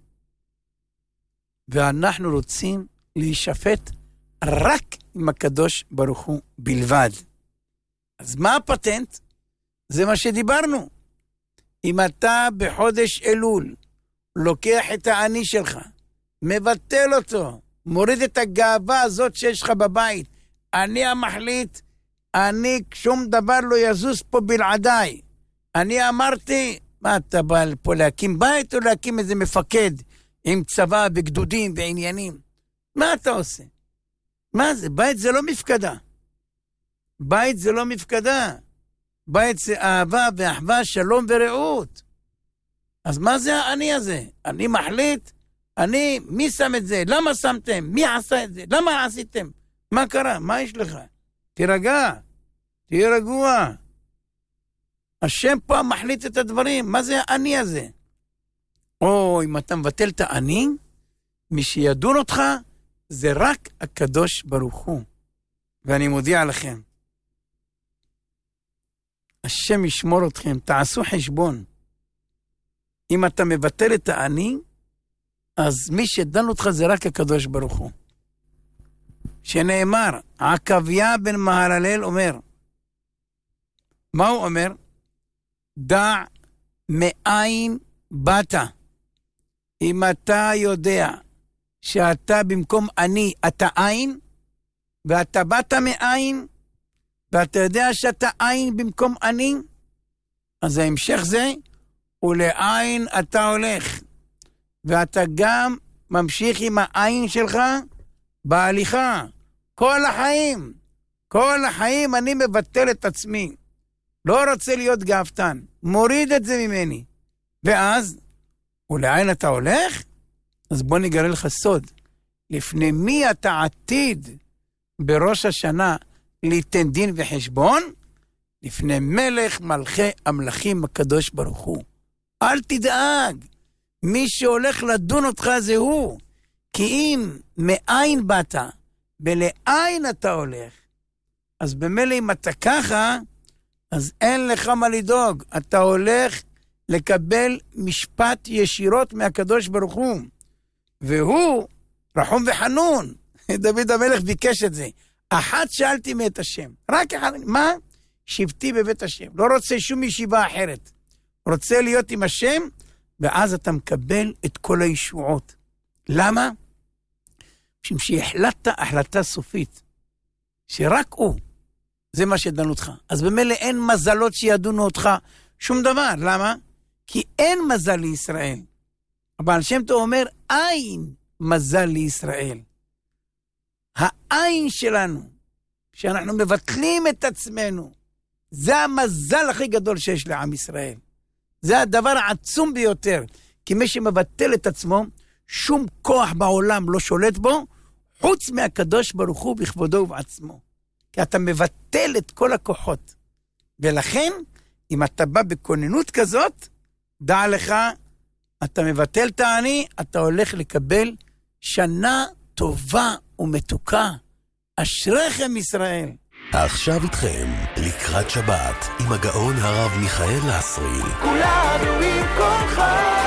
ואנחנו רוצים להישפט רק עם הקדוש ברוך הוא בלבד. אז מה הפטנט? זה מה שדיברנו. אם אתה בחודש אלול לוקח את האני שלך, מבטל אותו, מוריד את הגאווה הזאת שיש לך בבית, אני המחליט, אני שום דבר לא יזוז פה בלעדיי. אני אמרתי, מה אתה בא פה להקים בית או להקים איזה מפקד עם צבא וגדודים ועניינים? מה אתה עושה? מה זה? בית זה לא מפקדה. בית זה לא מפקדה. בית זה אהבה ואחווה, שלום ורעות. אז מה זה האני הזה? אני מחליט, אני, מי שם את זה? למה שמתם? מי עשה את זה? למה עשיתם? מה קרה? מה יש לך? תירגע, תהיה רגוע. השם פה מחליט את הדברים. מה זה האני הזה? או אם אתה מבטל את האני, מי שידון אותך זה רק הקדוש ברוך הוא. ואני מודיע לכם, השם ישמור אתכם, תעשו חשבון. אם אתה מבטל את האני, אז מי שדן אותך זה רק הקדוש ברוך הוא. שנאמר, עקביה בן מהללל אומר, מה הוא אומר? דע מאין באת. אם אתה יודע שאתה במקום אני, אתה עין, ואתה באת מאין, ואתה יודע שאתה עין במקום אני, אז ההמשך זה, ולעין אתה הולך. ואתה גם ממשיך עם העין שלך בהליכה. כל החיים, כל החיים אני מבטל את עצמי. לא רוצה להיות גאוותן. מוריד את זה ממני. ואז, ולעין אתה הולך? אז בוא נגלה לך סוד. לפני מי אתה עתיד בראש השנה ליתן דין וחשבון? לפני מלך מלכי המלכים הקדוש ברוך הוא. אל תדאג. מי שהולך לדון אותך זה הוא. כי אם מאין באת ולעין אתה הולך, אז במילא אם אתה ככה, אז אין לך מה לדאוג. אתה הולך לקבל משפט ישירות מהקדוש ברוך הוא. והוא רחום וחנון. דוד המלך ביקש את זה. אחת שאלתי מאת השם. רק אחד, מה? שבתי בבית השם. לא רוצה שום ישיבה אחרת. רוצה להיות עם השם, ואז אתה מקבל את כל הישועות. למה? משום שהחלטת החלטה סופית. שרק הוא. זה מה שדנו אותך. אז במילא אין מזלות שידונו אותך שום דבר. למה? כי אין מזל לישראל. אבל השם טוב אומר, אין מזל לישראל. העין שלנו, שאנחנו מבטלים את עצמנו, זה המזל הכי גדול שיש לעם ישראל. זה הדבר העצום ביותר. כי מי שמבטל את עצמו, שום כוח בעולם לא שולט בו, חוץ מהקדוש ברוך הוא בכבודו ובעצמו. כי אתה מבטל את כל הכוחות. ולכן, אם אתה בא בכוננות כזאת, דע לך, אתה מבטל את העני, אתה הולך לקבל שנה טובה ומתוקה. אשריכם ישראל. עכשיו איתכם, לקראת שבת, עם הגאון הרב מיכאל לסרי. כולנו עם כל חיים.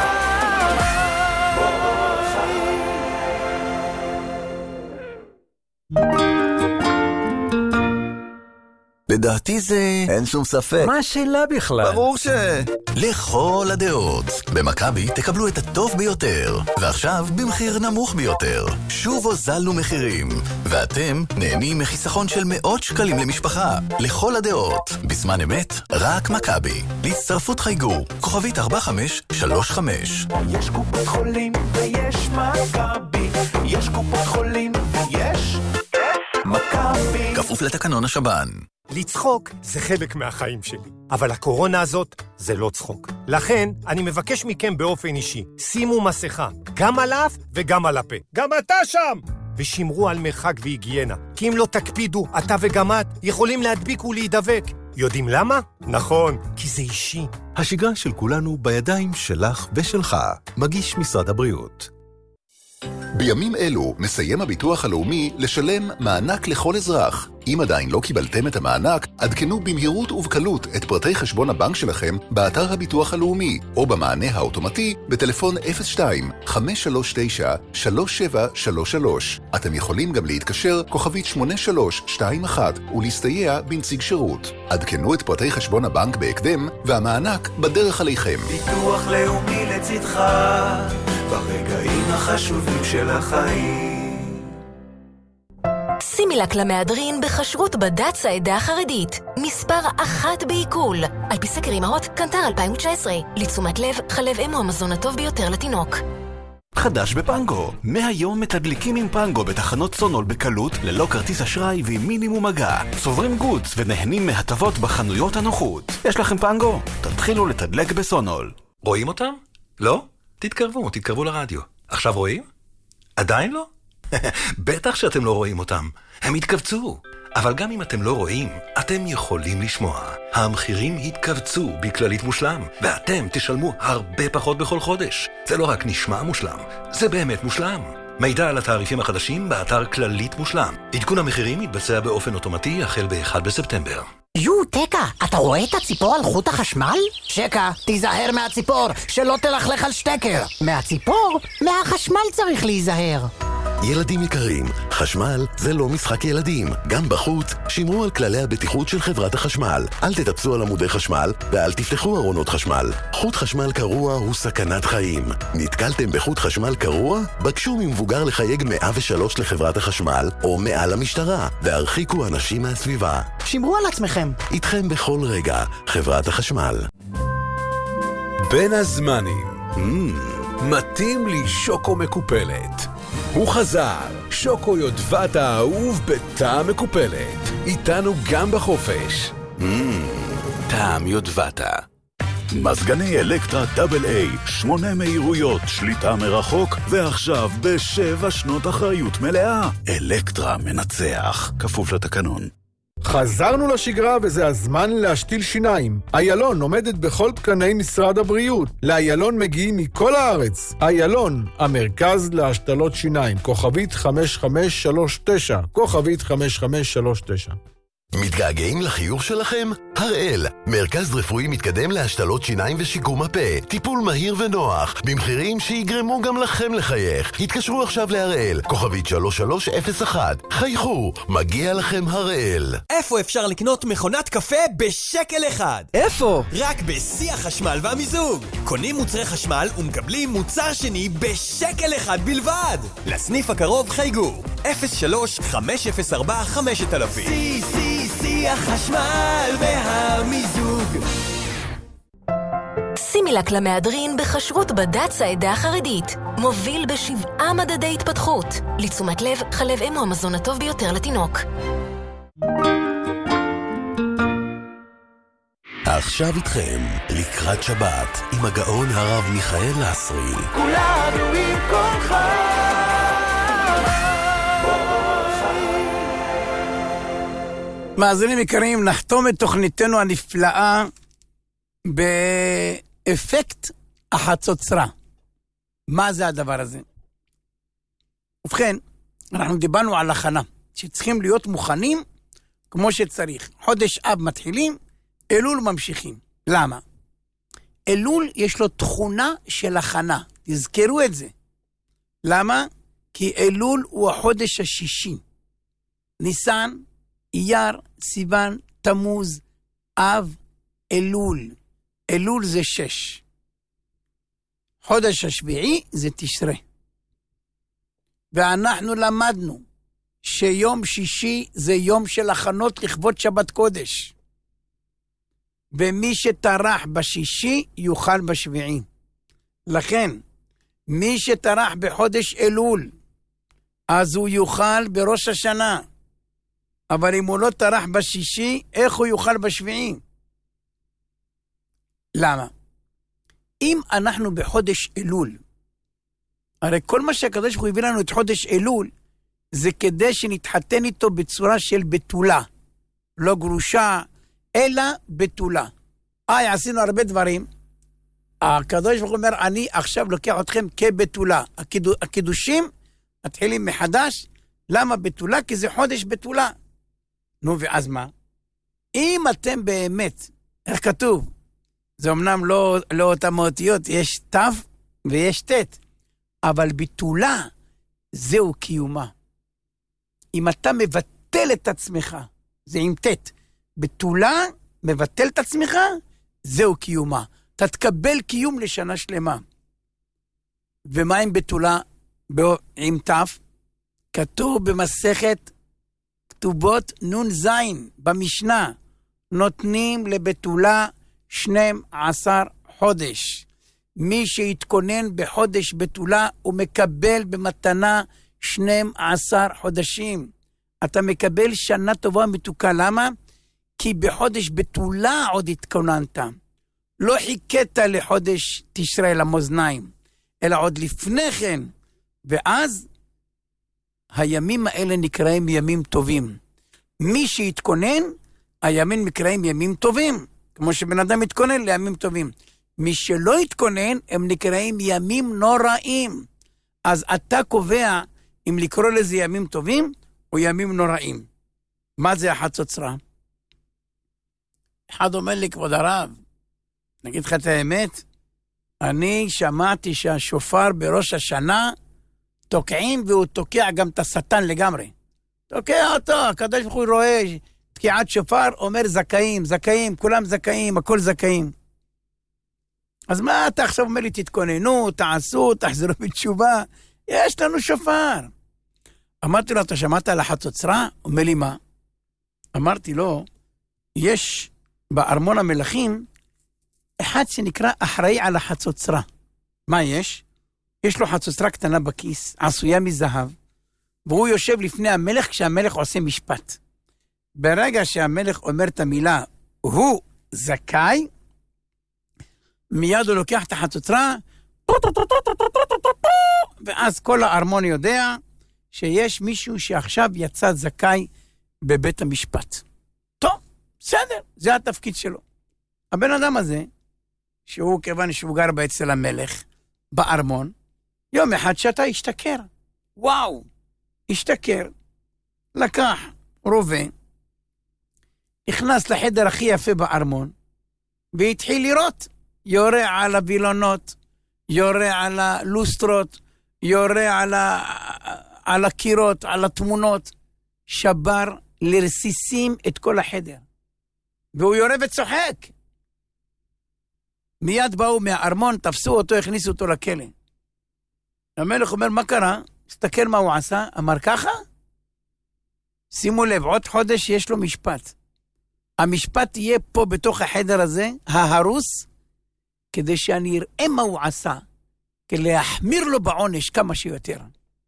לדעתי זה... אין שום ספק. מה השאלה בכלל? ברור ש... לכל הדעות. במכבי תקבלו את הטוב ביותר, ועכשיו במחיר נמוך ביותר. שוב הוזלנו מחירים, ואתם נהנים מחיסכון של מאות שקלים למשפחה. לכל הדעות. בזמן אמת, רק מכבי. להצטרפות חייגו, כוכבית ארבע חמש שלוש חמש. יש קופות חולים ויש מכבי. יש קופות חולים ויש מכבי. כפוף לתקנון השב"ן. לצחוק זה חלק מהחיים שלי, אבל הקורונה הזאת זה לא צחוק. לכן אני מבקש מכם באופן אישי, שימו מסכה, גם על האף וגם על הפה. גם אתה שם! ושמרו על מרחק והיגיינה, כי אם לא תקפידו, אתה וגם את יכולים להדביק ולהידבק. יודעים למה? נכון, כי זה אישי. השגרה של כולנו בידיים שלך ושלך, מגיש משרד הבריאות. בימים אלו מסיים הביטוח הלאומי לשלם מענק לכל אזרח. אם עדיין לא קיבלתם את המענק, עדכנו במהירות ובקלות את פרטי חשבון הבנק שלכם באתר הביטוח הלאומי, או במענה האוטומטי בטלפון אפס שתיים חמש שלוש תשע שלוש שבע שלוש שלוש. אתם יכולים גם להתקשר כוכבית שמונה שלוש שתיים אחת ולהסתייע בנציג שירות. עדכנו את פרטי חשבון הבנק בהקדם, והמענק בדרך עליכם. ביטוח לאומי לצדך ברגעים החשובים של החיים. סימילק למהדרין בכשרות בד"ץ העדה החרדית. מספר אחת בעיכול. על פי סקר אימהות, קנטר אלפיים תשע עשרה. לתשומת לב, חלב אם הוא המזון הטוב ביותר לתינוק. חדש בפנגו. מהיום מתדליקים עם פנגו בתחנות סונול בקלות, ללא כרטיס אשראי ועם מינימום מגע. צוברים גוץ ונהנים מהטבות בחנויות הנוחות. יש לכם פנגו? תתחילו לתדלק בסונול. רואים אותם? לא? תתקרבו, תתקרבו לרדיו. עכשיו רואים? עדיין לא? בטח שאתם לא רואים אותם. הם התכווצו. אבל גם אם אתם לא רואים, אתם יכולים לשמוע. המחירים התכווצו בכללית מושלם, ואתם תשלמו הרבה פחות בכל חודש. זה לא רק נשמע מושלם, זה באמת מושלם. מידע על התעריפים החדשים באתר כללית מושלם. עדכון המחירים מתבצע באופן אוטומטי החל ב-אחד בספטמבר. יו, תקה, אתה רואה את הציפור על חוט החשמל? שקה, תיזהר מהציפור, שלא תלכלך על שטקר. מהציפור? מהחשמל צריך להיזהר. ילדים יקרים, חשמל זה לא משחק ילדים. גם בחוץ, שמרו על כללי הבטיחות של חברת החשמל. אל תטפסו על עמודי חשמל ואל תפתחו ארונות חשמל. חוט חשמל קרוע הוא סכנת חיים. נתקלתם בחוט חשמל קרוע? בקשו ממבוגר לחייג מאה ושלוש לחברת החשמל או מעל המשטרה, והרחיקו אנשים מהסביבה. שמרו על עצמכם. איתכם בכל רגע, חברת החשמל. בין הזמנים. מתאים לי שוקו מקופלת. הוא חזר, שוקו יודבת האהוב בטעם מקופלת. איתנו גם בחופש. טעם יודבת. מזגני אלקטרה דאבל איי, שמונה מהירויות, שליטה מרחוק, ועכשיו בשבע שנות אחריות מלאה. אלקטרה מנצח, כפוף לתקנון. חזרנו לשגרה וזה הזמן להשתיל שיניים. איילון עומדת בכל תקני משרד הבריאות. לאיילון מגיעים מכל הארץ. איילון, המרכז להשתלות שיניים. כוכבית חמש חמש שלוש תשע. כוכבית חמש חמש שלוש תשע. מתגעגעים לחיוך שלכם? הראל, מרכז רפואי מתקדם להשתלות שיניים ושיקום הפה. טיפול מהיר ונוח, במחירים שיגרמו גם לכם לחייך. התקשרו עכשיו להראל, כוכבית שלוש שלוש אפס אחת. חייכו, מגיע לכם הראל. איפה אפשר לקנות מכונת קפה בשקל אחד? איפה? רק בשיא החשמל והמיזוג. קונים מוצרי חשמל ומקבלים מוצר שני בשקל אחד בלבד. לסניף הקרוב חייגו אפס שלוש חמש אפס ארבע חמש אלף. סי סי סי החשמל והמיזוג. סימילק למהדרין בחשרות בד"ץ העדה החרדית. מוביל בשבעה מדדי התפתחות. לתשומת לב, חלב אם הוא המזון הטוב ביותר לתינוק. עכשיו איתכם, לקראת שבת, עם הגאון הרב מיכאל לסרי. כולנו עם כל חיים. מאזינים יקרים, נחתום את תוכניתנו הנפלאה באפקט החצוצרה. מה זה הדבר הזה? ובכן, אנחנו דיברנו על הכנה, שצריכים להיות מוכנים כמו שצריך. חודש אב מתחילים, אלול ממשיכים. למה? אלול יש לו תכונה של הכנה, תזכרו את זה. למה? כי אלול הוא החודש השישי. ניסן, אייר, סיוון, תמוז, אב, אלול. אלול זה שש. חודש השביעי זה תשרה. ואנחנו למדנו שיום שישי זה יום של הכנות לכבוד שבת קודש. ומי שטרח בשישי יוכל בשביעי. לכן, מי שטרח בחודש אלול, אז הוא יוכל בראש השנה. אבל אם הוא לא טרח בשישי, איך הוא יוכל בשביעי? למה? אם אנחנו בחודש אלול, הרי כל מה שהקדוש ברוך הוא הביא לנו את חודש אלול, זה כדי שנתחתן איתו בצורה של בתולה. לא גרושה, אלא בתולה. אה, עשינו הרבה דברים. הקדוש ברוך הוא אומר, אני עכשיו לוקח אתכם כבתולה. הקידו, הקידושים מתחילים מחדש. למה בתולה? כי זה חודש בתולה. נו, ואז מה? אם אתם באמת, איך כתוב? זה אמנם לא, לא אותם אותיות, יש תו ויש תת. אבל בתולה, זהו קיומה. אם אתה מבטל את עצמך, זה עם תת. בתולה, מבטל את עצמך, זהו קיומה. אתה תקבל קיום לשנה שלמה. ומה עם בתולה? עם תף? כתוב במסכת כתובות נון זין, במשנה, נותנים לבתולה שנים עשר חודש. מי שהתכונן בחודש בתולה, הוא מקבל במתנה שנים עשר חודשים. אתה מקבל שנה טובה מתוקה. למה? כי בחודש בתולה עוד התכוננת. לא חיכית לחודש תשרה למאזניים, אלא עוד לפני כן. ואז הימים האלה נקראים ימים טובים. מי שהתכונן, הימים נקראים ימים טובים. כמו שבן אדם מתכונן לימים טובים. מי שלא התכונן, הם נקראים ימים נוראים. אז אתה קובע אם לקרוא לזה ימים טובים או ימים נוראים. מה זה החצוצרה? אחד אומר לי, כבוד הרב, נגיד לך את האמת, אני שמעתי שהשופר בראש השנה תוקעים והוא תוקע גם את השטן לגמרי. תוקע אותו, הקדוש ברוך הוא רואה תקיעת שופר, אומר זכאים, זכאים, כולם זכאים, הכל זכאים. אז מה אתה עכשיו אומר לי, תתכוננו, תעשו, תחזרו בתשובה, יש לנו שופר. אמרתי לו, אתה שמעת על החצוצרה? אומר לי, מה? אמרתי לו, יש בארמון המלכים אחד שנקרא אחראי על החצוצרה. מה יש? יש לו חצוצרה קטנה בכיס, עשויה מזהב, והוא יושב לפני המלך כשהמלך עושה משפט. ברגע שהמלך אומר את המילה, הוא זכאי, מיד הוא לוקח את החצוצרה, ואז כל הארמון יודע שיש מישהו שעכשיו יצא זכאי בבית המשפט. טוב, בסדר, זה התפקיד שלו. הבן אדם הזה, שהוא כיוון שהוא גר אצל המלך, בארמון, יום אחד שאתה השתכר. וואו, השתכר, לקח רובה, נכנס לחדר הכי יפה בארמון, והתחיל לראות, יורה על הווילונות, יורה על הלוסטרות, יורה על, ה... על הקירות, על התמונות, שבר לרסיסים את כל החדר. והוא יורה וצוחק. מיד באו מהארמון, תפסו אותו, הכניסו אותו לכלא. המלך אומר, מה קרה? הסתכל מה הוא עשה, אמר ככה? שימו לב, עוד חודש יש לו משפט. המשפט יהיה פה בתוך החדר הזה, ההרוס, כדי שאני אראה מה הוא עשה, כדי להחמיר לו בעונש כמה שיותר.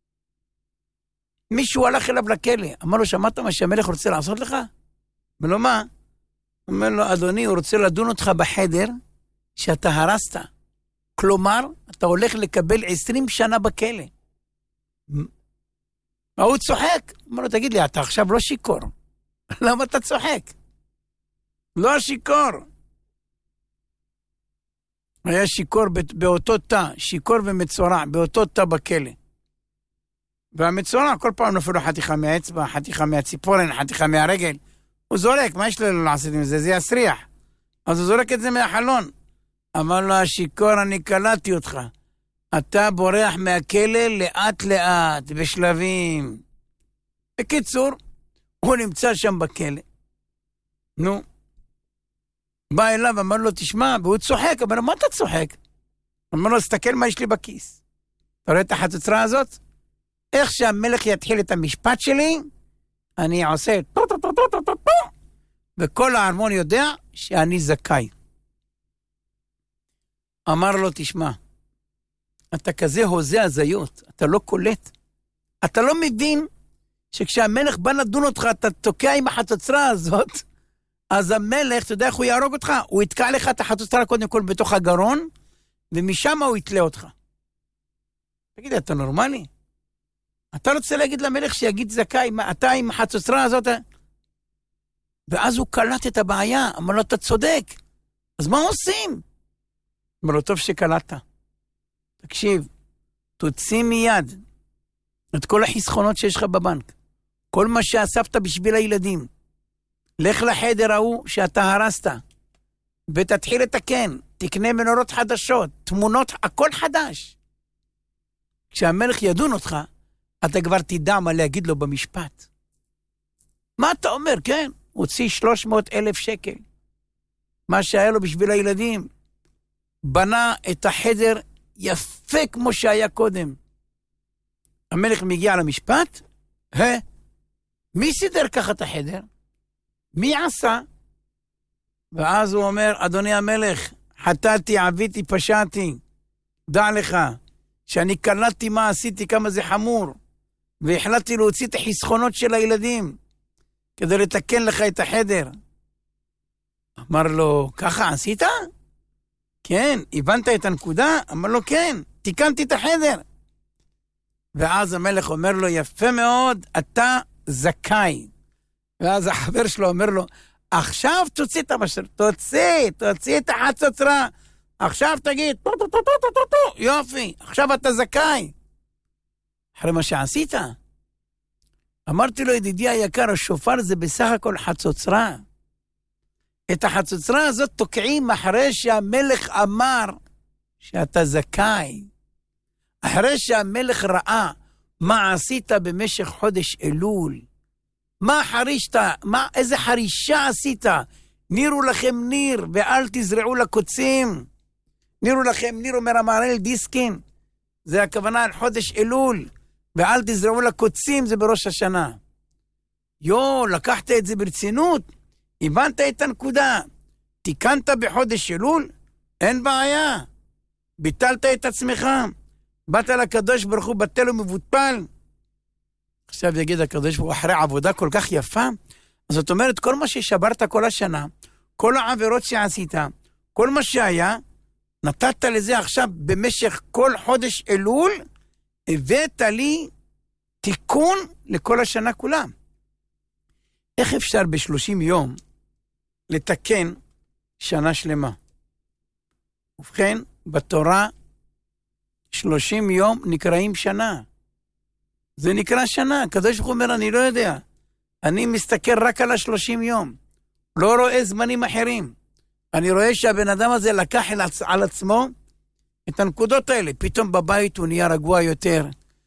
מישהו הלך אליו לכלא, אמר לו, שמעת מה שהמלך רוצה לעשות לך? אמר לו, מה? אומר לו, אדוני, הוא רוצה לדון אותך בחדר שאתה הרסת. כלומר, אתה הולך לקבל עשרים שנה בכלא. הוא צוחק. אמר לו, תגיד לי, אתה עכשיו לא שיקור. למה אתה צוחק? לא שיקור. היה שיקור באותו תא, שיקור ומצורע, באותו תא בכלא. והמצורע כל פעם נופל לו חתיכה מהאצבע, חתיכה מהציפורן, חתיכה מהרגל. הוא זורק, מה יש לו לעשות עם זה? זה יסריח. אז הוא זורק את זה מהחלון. אמר לו, השיקור, אני קלטתי אותך. אתה בורח מהכלא לאט לאט, בשלבים. בקיצור, הוא נמצא שם בכלא. נו. בא אליו, אמר לו, תשמע, והוא צוחק. אמר לו, מה אתה צוחק? אמר לו, סתכל מה יש לי בכיס. אתה רואה את החצוצרה הזאת? איך שהמלך יתחיל את המשפט שלי, אני עושה טו טו טו טו טו טו טו, וכל הארמון יודע שאני זכאי. אמר לו, תשמע, אתה כזה הוזה הזיות, אתה לא קולט. אתה לא מבין שכשהמלך בא לדון אותך, אתה תוקע עם החצוצרה הזאת, אז המלך, אתה יודע איך הוא יהרוג אותך? הוא יתקע לך את החצוצרה קודם כל בתוך הגרון, ומשם הוא יתלה אותך. תגיד, אתה נורמלי? אתה רוצה להגיד למלך שיגיד זכאי, מה, אתה עם החצוצרה הזאת? ואז הוא קלט את הבעיה, אמר לו, אתה צודק. אז מה עושים? אמר לו, טוב שקלטת. תקשיב, תוציא מיד את כל החסכונות שיש לך בבנק, כל מה שאספת בשביל הילדים. לך לחדר ההוא שאתה הרסת, ותתחיל לתקן, תקנה מנורות חדשות, תמונות, הכל חדש. כשהמלך ידון אותך, אתה כבר תדע מה להגיד לו במשפט. מה אתה אומר, כן? הוציא שלוש מאות אלף שקל. מה שהיה לו בשביל הילדים. בנה את החדר יפה כמו שהיה קודם. המלך מגיע למשפט, אה? מי סידר ככה את החדר? מי עשה? ואז הוא אומר, אדוני המלך, חטאתי, עביתי, פשעתי. דע לך, שאני קלטתי מה עשיתי, כמה זה חמור, והחלטתי להוציא את החסכונות של הילדים, כדי לתקן לך את החדר. אמר לו, ככה עשית? כן, הבנת את הנקודה? אמר לו, כן, תיקנתי את החדר. ואז המלך אומר לו, יפה מאוד, אתה זכאי. ואז החבר שלו אומר לו, עכשיו תוציא את המשל, תוציא, תוציא את החצוצרה. עכשיו תגיד, טו, טו, טו, טו, טו, טו, טו, יופי, עכשיו אתה זכאי. אחרי מה שעשית, אמרתי לו, ידידי היקר, השופר זה בסך הכל חצוצרה. את החצוצרה הזאת תוקעים אחרי שהמלך אמר שאתה זכאי. אחרי שהמלך ראה מה עשית במשך חודש אלול? מה חרישת? מה, איזה חרישה עשית? נירו לכם ניר, ואל תזרעו לקוצים. נירו לכם ניר, אומר המהר"ל דיסקין. זה הכוונה על חודש אלול. ואל תזרעו לקוצים, זה בראש השנה. יו, לקחת את זה ברצינות? הבנת את הנקודה. תיקנת בחודש אלול? אין בעיה. ביטלת את עצמך. באת לקדוש ברוך הוא בטל ומבוטל. עכשיו יגיד הקדוש ברוך הוא אחרי עבודה כל כך יפה. אז זאת אומרת, כל מה ששברת כל השנה, כל העבירות שעשית, כל מה שהיה, נתת לזה עכשיו במשך כל חודש אלול, הבאת לי תיקון לכל השנה כולה. איך אפשר בשלושים יום לתקן שנה שלמה? ובכן, בתורה שלושים יום נקראים שנה. זה נקרא שנה. הקדוש ברוך הוא אומר, אני לא יודע. אני מסתכל רק על השלושים יום. לא רואה זמנים אחרים. אני רואה שהבן אדם הזה לקח על עצמו את הנקודות האלה. פתאום בבית הוא נהיה רגוע יותר.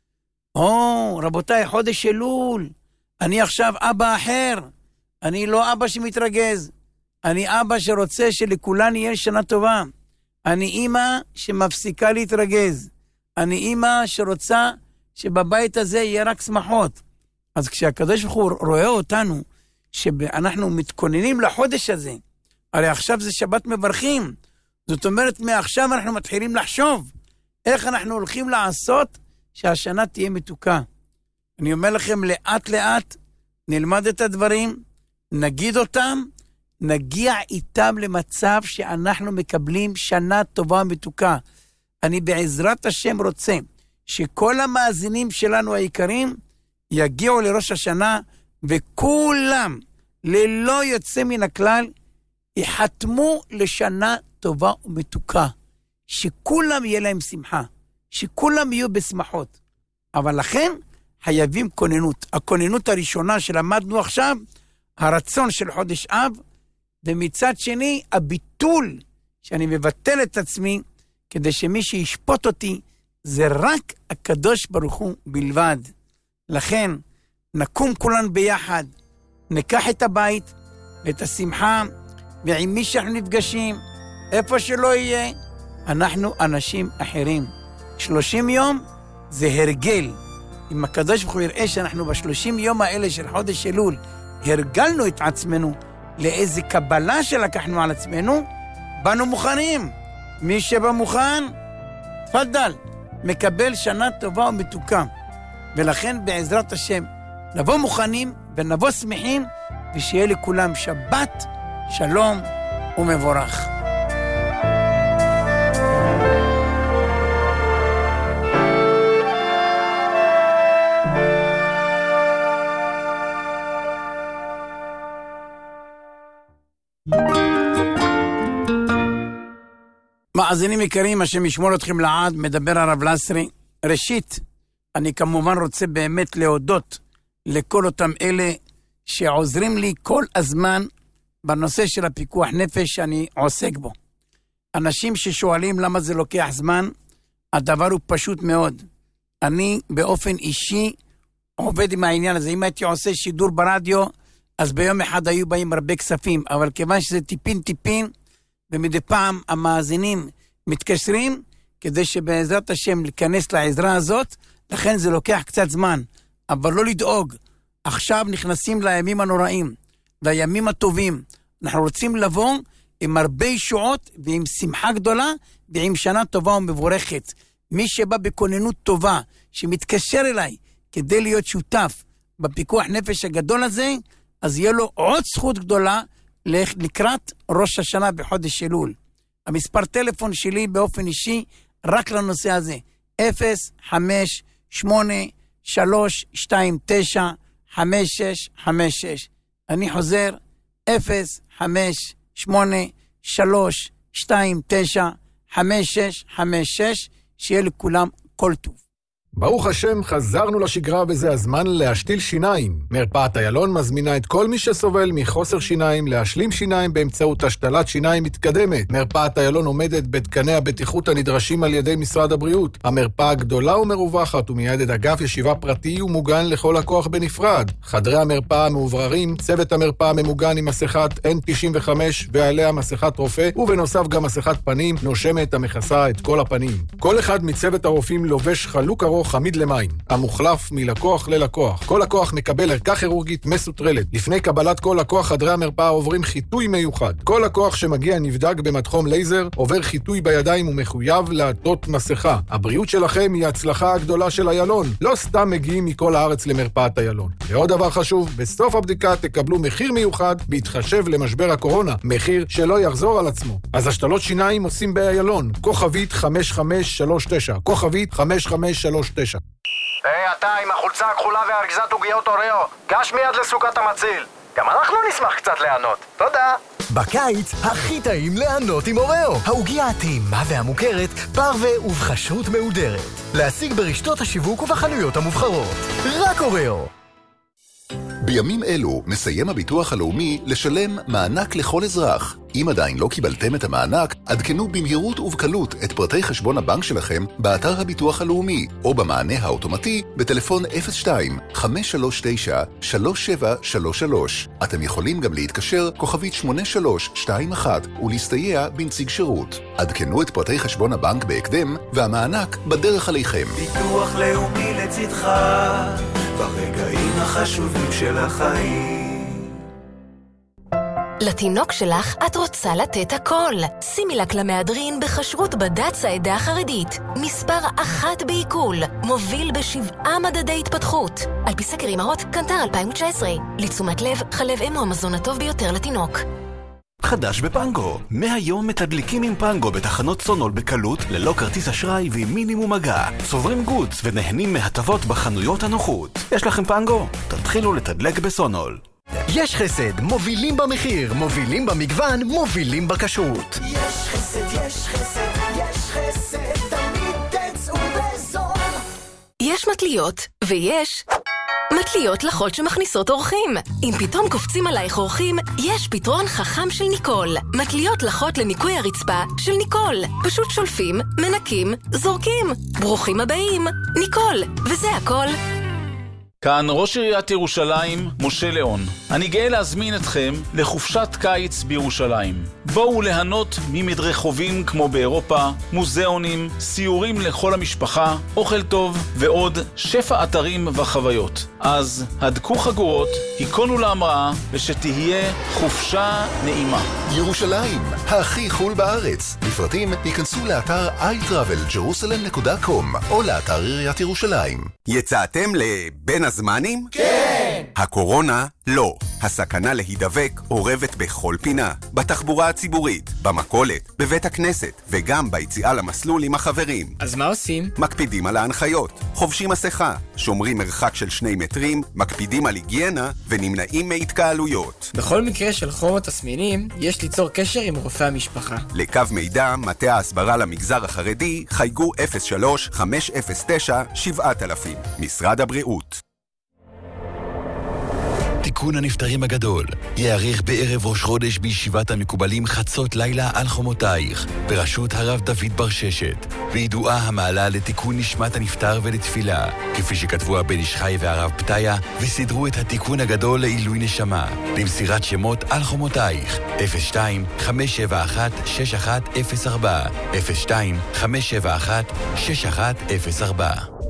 או, רבותיי, חודש אלול. אני עכשיו אבא אחר. אני לא אבא שמתרגז. אני אבא שרוצה שלכולן יהיה שנה טובה. אני אימא שמפסיקה להתרגז. אני אימא שרוצה שבבית הזה יהיה רק שמחות. אז כשהקדוש ברוך הוא רואה אותנו, שאנחנו מתכוננים לחודש הזה, הרי עכשיו זה שבת מברכים, זאת אומרת, מעכשיו אנחנו מתחילים לחשוב, איך אנחנו הולכים לעשות שהשנה תהיה מתוקה. אני אומר לכם, לאט לאט נלמד את הדברים, נגיד אותם, נגיע איתם למצב שאנחנו מקבלים שנה טובה ומתוקה. אני בעזרת השם רוצה שכל המאזינים שלנו העיקרים יגיעו לראש השנה, וכולם, ללא יוצא מן הכלל, יחתמו לשנה טובה ומתוקה. שכולם יהיה להם שמחה, שכולם יהיו בשמחות. אבל לכן חייבים כוננות. הכוננות הראשונה שלמדנו עכשיו, הרצון של חודש אב, ומצד שני, הביטול, שאני מבטל את עצמי, כדי שמי שישפוט אותי, זה רק הקדוש ברוך הוא בלבד. לכן, נקום כולן ביחד, ניקח את הבית, ואת השמחה, ועם מי שאנחנו נפגשים, איפה שלא יהיה, אנחנו אנשים אחרים. שלושים יום זה הרגל. אם הקדוש ברוך הוא יראה שאנחנו בשלושים יום האלה של חודש אלול, הרגלנו את עצמנו לאיזה קבלה שלקחנו על עצמנו, באנו מוכנים. מי שבא מוכן, תפדל, מקבל שנה טובה ומתוקה. ולכן בעזרת השם, נבוא מוכנים ונבוא שמחים, ושיהיה לכולם שבת, שלום ומבורך. מאזינים יקרים, השם ישמור אתכם לעד, מדבר הרב לסרי. ראשית, אני כמובן רוצה באמת להודות לכל אותם אלה שעוזרים לי כל הזמן בנושא של הפיקוח נפש שאני עוסק בו. אנשים ששואלים למה זה לוקח זמן, הדבר הוא פשוט מאוד. אני באופן אישי עובד עם העניין הזה. אם הייתי עושה שידור ברדיו, אז ביום אחד היו באים הרבה כספים, אבל כיוון שזה טיפין טיפין, ומדי פעם המאזינים מתקשרים, כדי שבעזרת השם להיכנס לעזרה הזאת, לכן זה לוקח קצת זמן, אבל לא לדאוג. עכשיו נכנסים לימים הנוראים, לימים הטובים. אנחנו רוצים לבוא עם הרבה ישועות, ועם שמחה גדולה, ועם שנה טובה ומבורכת. מי שבא בכוננות טובה, שמתקשר אליי, כדי להיות שותף בפיקוח נפש הגדול הזה, אז יהיה לו עוד זכות גדולה, לקראת ראש השנה בחודש אלול. המספר טלפון שלי באופן אישי רק לנושא הזה, אפס חמש שמונה שלוש שתיים תשע חמש שש חמש שש. אני חוזר, אפס חמש שמונה שלוש שתיים תשע חמש שש חמש שש. שיהיה לכולם כל טוב. ברוך השם, חזרנו לשגרה וזה הזמן להשתיל שיניים. מרפאת איילון מזמינה את כל מי שסובל מחוסר שיניים להשלים שיניים באמצעות השתלת שיניים מתקדמת. מרפאת איילון עומדת בתקני הבטיחות הנדרשים על ידי משרד הבריאות. המרפאה גדולה ומרווחת ומייעדת אגף ישיבה פרטי ומוגן לכל לקוח בנפרד. חדרי המרפאה מאובררים, צוות המרפאה ממוגן עם מסכת אן תשעים וחמש ועליה מסכת רופא, ובנוסף גם מסכת פנים נושמת המכסה את כל הפנים. כל אחד מצוות הרופאים לובש חלוק ארוך חמיד למים, המוחלף מלקוח ללקוח. כל לקוח מקבל ערכה כירורגית מסוטרלת. לפני קבלת כל לקוח, חדרי המרפאה עוברים חיטוי מיוחד. כל לקוח שמגיע נבדק במדחום לייזר, עובר חיטוי בידיים ומחויב לעטות מסכה. הבריאות שלכם היא ההצלחה הגדולה של איילון. לא סתם מגיעים מכל הארץ למרפאת איילון. ועוד דבר חשוב, בסוף הבדיקה תקבלו מחיר מיוחד בהתחשב למשבר הקורונה, מחיר שלא יחזור על עצמו. אז השתלות שיניים עושים באיילון, כוכבית חמש חמש שלוש תשע, כוכבית חמש חמש שלוש תשע. היי, אתה עם החולצה הכחולה והארגזת עוגיות אוריו, גש מיד לסוכת המציל. גם אנחנו נשמח קצת ליהנות. תודה. בקיץ הכי טעים ליהנות עם אוריו. העוגיה הטעימה והמוכרת, פרווה ובחשות מהודרת. להשיג ברשתות השיווק ובחנויות המובחרות. רק אוריו. בימים אלו מסיים הביטוח הלאומי לשלם מענק לכל אזרח. אם עדיין לא קיבלתם את המענק, עדכנו במהירות ובקלות את פרטי חשבון הבנק שלכם באתר הביטוח הלאומי, או במענה האוטומטי בטלפון אפס שתיים חמש שלוש תשע שלוש שבע שלוש שלוש. אתם יכולים גם להתקשר כוכבית שמונה שלוש שתיים אחת ולהסתייע בנציג שירות. עדכנו את פרטי חשבון הבנק בהקדם, והמענק בדרך עליכם. ביטוח לאומי לצדך ברגעים החשובים של החיים. לתינוק שלך את רוצה לתת הכל. שימי לה למהדרין בכשרות בד"ץ העדה החרדית. מספר אחת בעיכול. מוביל בשבעה מדדי התפתחות. על פי סקר אמהות, קנטר אלפיים תשע עשרה. לתשומת לב, חלב אם הוא המזון הטוב ביותר לתינוק. חדש בפנגו. מהיום מתדליקים עם פנגו בתחנות סונול בקלות, ללא כרטיס אשראי ועם מינימום מגע. צוברים גוץ ונהנים מהטבות בחנויות הנוחות. יש לכם פנגו? תתחילו לתדלק בסונול. יש חסד, מובילים במחיר, מובילים במגוון, מובילים בכשרות. יש חסד, יש חסד, יש חסד, תמיד תצאו בזול. יש מטליות, ויש מטליות לחות שמכניסות אורחים. אם פתאום קופצים עלייך אורחים, יש פתרון חכם של ניקול. מטליות לחות לניקוי הרצפה של ניקול. פשוט שולפים, מנקים, זורקים. ברוכים הבאים, ניקול. וזה הכל. כאן ראש עיריית ירושלים, משה ליאון. אני גאה להזמין אתכם לחופשת קיץ בירושלים. בואו ליהנות ממדרחובים כמו באירופה, מוזיאונים, סיורים לכל המשפחה, אוכל טוב ועוד שפע אתרים וחוויות. אז הדקו חגורות, היכונו להמראה ושתהיה חופשה נעימה. ירושלים, הכי חול בארץ. לפרטים ייכנסו לאתר איי טראבל ג'רוסלם נקודה קום או לאתר עיריית ירושלים. יצאתם לבין הזמנים? כן! הקורונה? לא. הסכנה להידבק אורבת בכל פינה. בתחבורה הציבורית, במכולת, בבית הכנסת, וגם ביציאה למסלול עם החברים. אז מה עושים? מקפידים על ההנחיות, חובשים מסכה, שומרים מרחק של שני מטרים, מקפידים על היגיינה ונמנעים מהתקהלויות. בכל מקרה של חום או תסמינים, יש ליצור קשר עם רופא המשפחה. לקו מידע, מטה ההסברה למגזר החרדי, חייגו אפס שלוש חמש אפס תשע שבע אלפים. משרד הבריאות. תיקון הנפטרים הגדול יאריך בערב ראש חודש בישיבת המקובלים חצות לילה על חומותייך, בראשות הרב דוד בר ששת, וידועה המעלה לתיקון נשמת הנפטר ולתפילה, כפי שכתבו הבן איש חי והרב פתיה, וסידרו את התיקון הגדול לעילוי נשמה, למסירת שמות על חומותייך, אפס שתיים חמש שבע אחת שש אחת אפס ארבע, אפס שתיים חמש שבע אחת שש אחת אפס ארבע.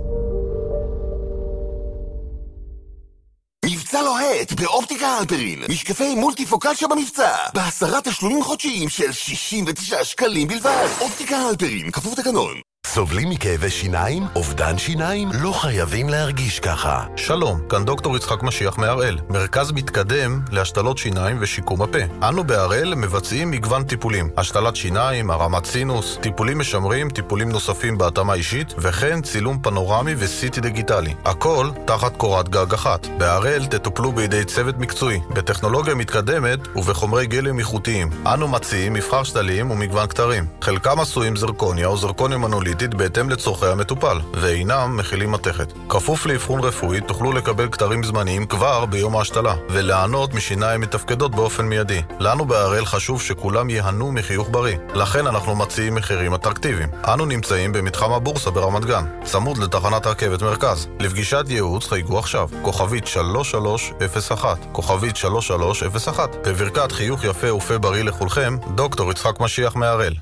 מבצע לוהט באופטיקה הלפרין, משקפי מולטיפוקל שבמבצע, בעשרה תשלומים חודשיים של שישים ותשעה שקלים בלבד. אופטיקה הלפרין, כפוף תקנון. סובלים מכאבי שיניים? אובדן שיניים? לא חייבים להרגיש ככה. שלום, כאן דוקטור יצחק משיח מהראל, מרכז מתקדם להשתלות שיניים ושיקום הפה. אנו בהראל מבצעים מגוון טיפולים, השתלת שיניים, הרמת סינוס, טיפולים משמרים, טיפולים נוספים בהתאמה אישית, וכן צילום פנורמי וסיטי דיגיטלי. הכל תחת קורת גג אחת. בהראל תטופלו בידי צוות מקצועי, בטכנולוגיה מתקדמת ובחומרי גלם איכותיים. אנו מציעים מבחר שתלים ומגוון כתרים. חלקם עשויים זרקוניה או זרקוניום מנוליטי קוסמטית בהתאם לצורכי המטופל, ואינם מכילים מתכת. כפוף לאבחון רפואי תוכלו לקבל כתרים זמניים כבר ביום ההשתלה, ולענות משיניים מתפקדות באופן מיידי. לנו בהראל חשוב שכולם יהנו מחיוך בריא, לכן אנחנו מציעים מחירים אטרקטיביים. אנו נמצאים במתחם הבורסה ברמת גן, צמוד לתחנת הרכבת מרכז. לפגישת ייעוץ חייגו עכשיו, כוכבית שלוש שלוש אפס אחת, כוכבית שלוש שלוש אפס אחת. בברכת חיוך יפה ופה בריא לכולכם, דוקטור יצחק משיח מהראל.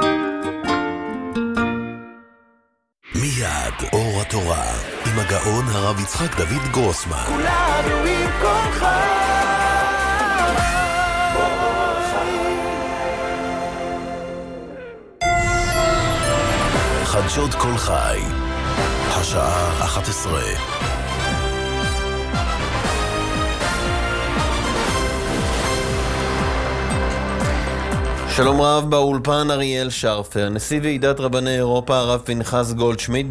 מיד אור התורה, עם הגאון הרב יצחק דוד גרוסמן. כולנו עם כל חי. חדשות כל חי, השעה אחת עשרה. שלום רב, באולפן אריאל שרפר. נשיא ועידת רבני אירופה הרב פנחס גולדשמידט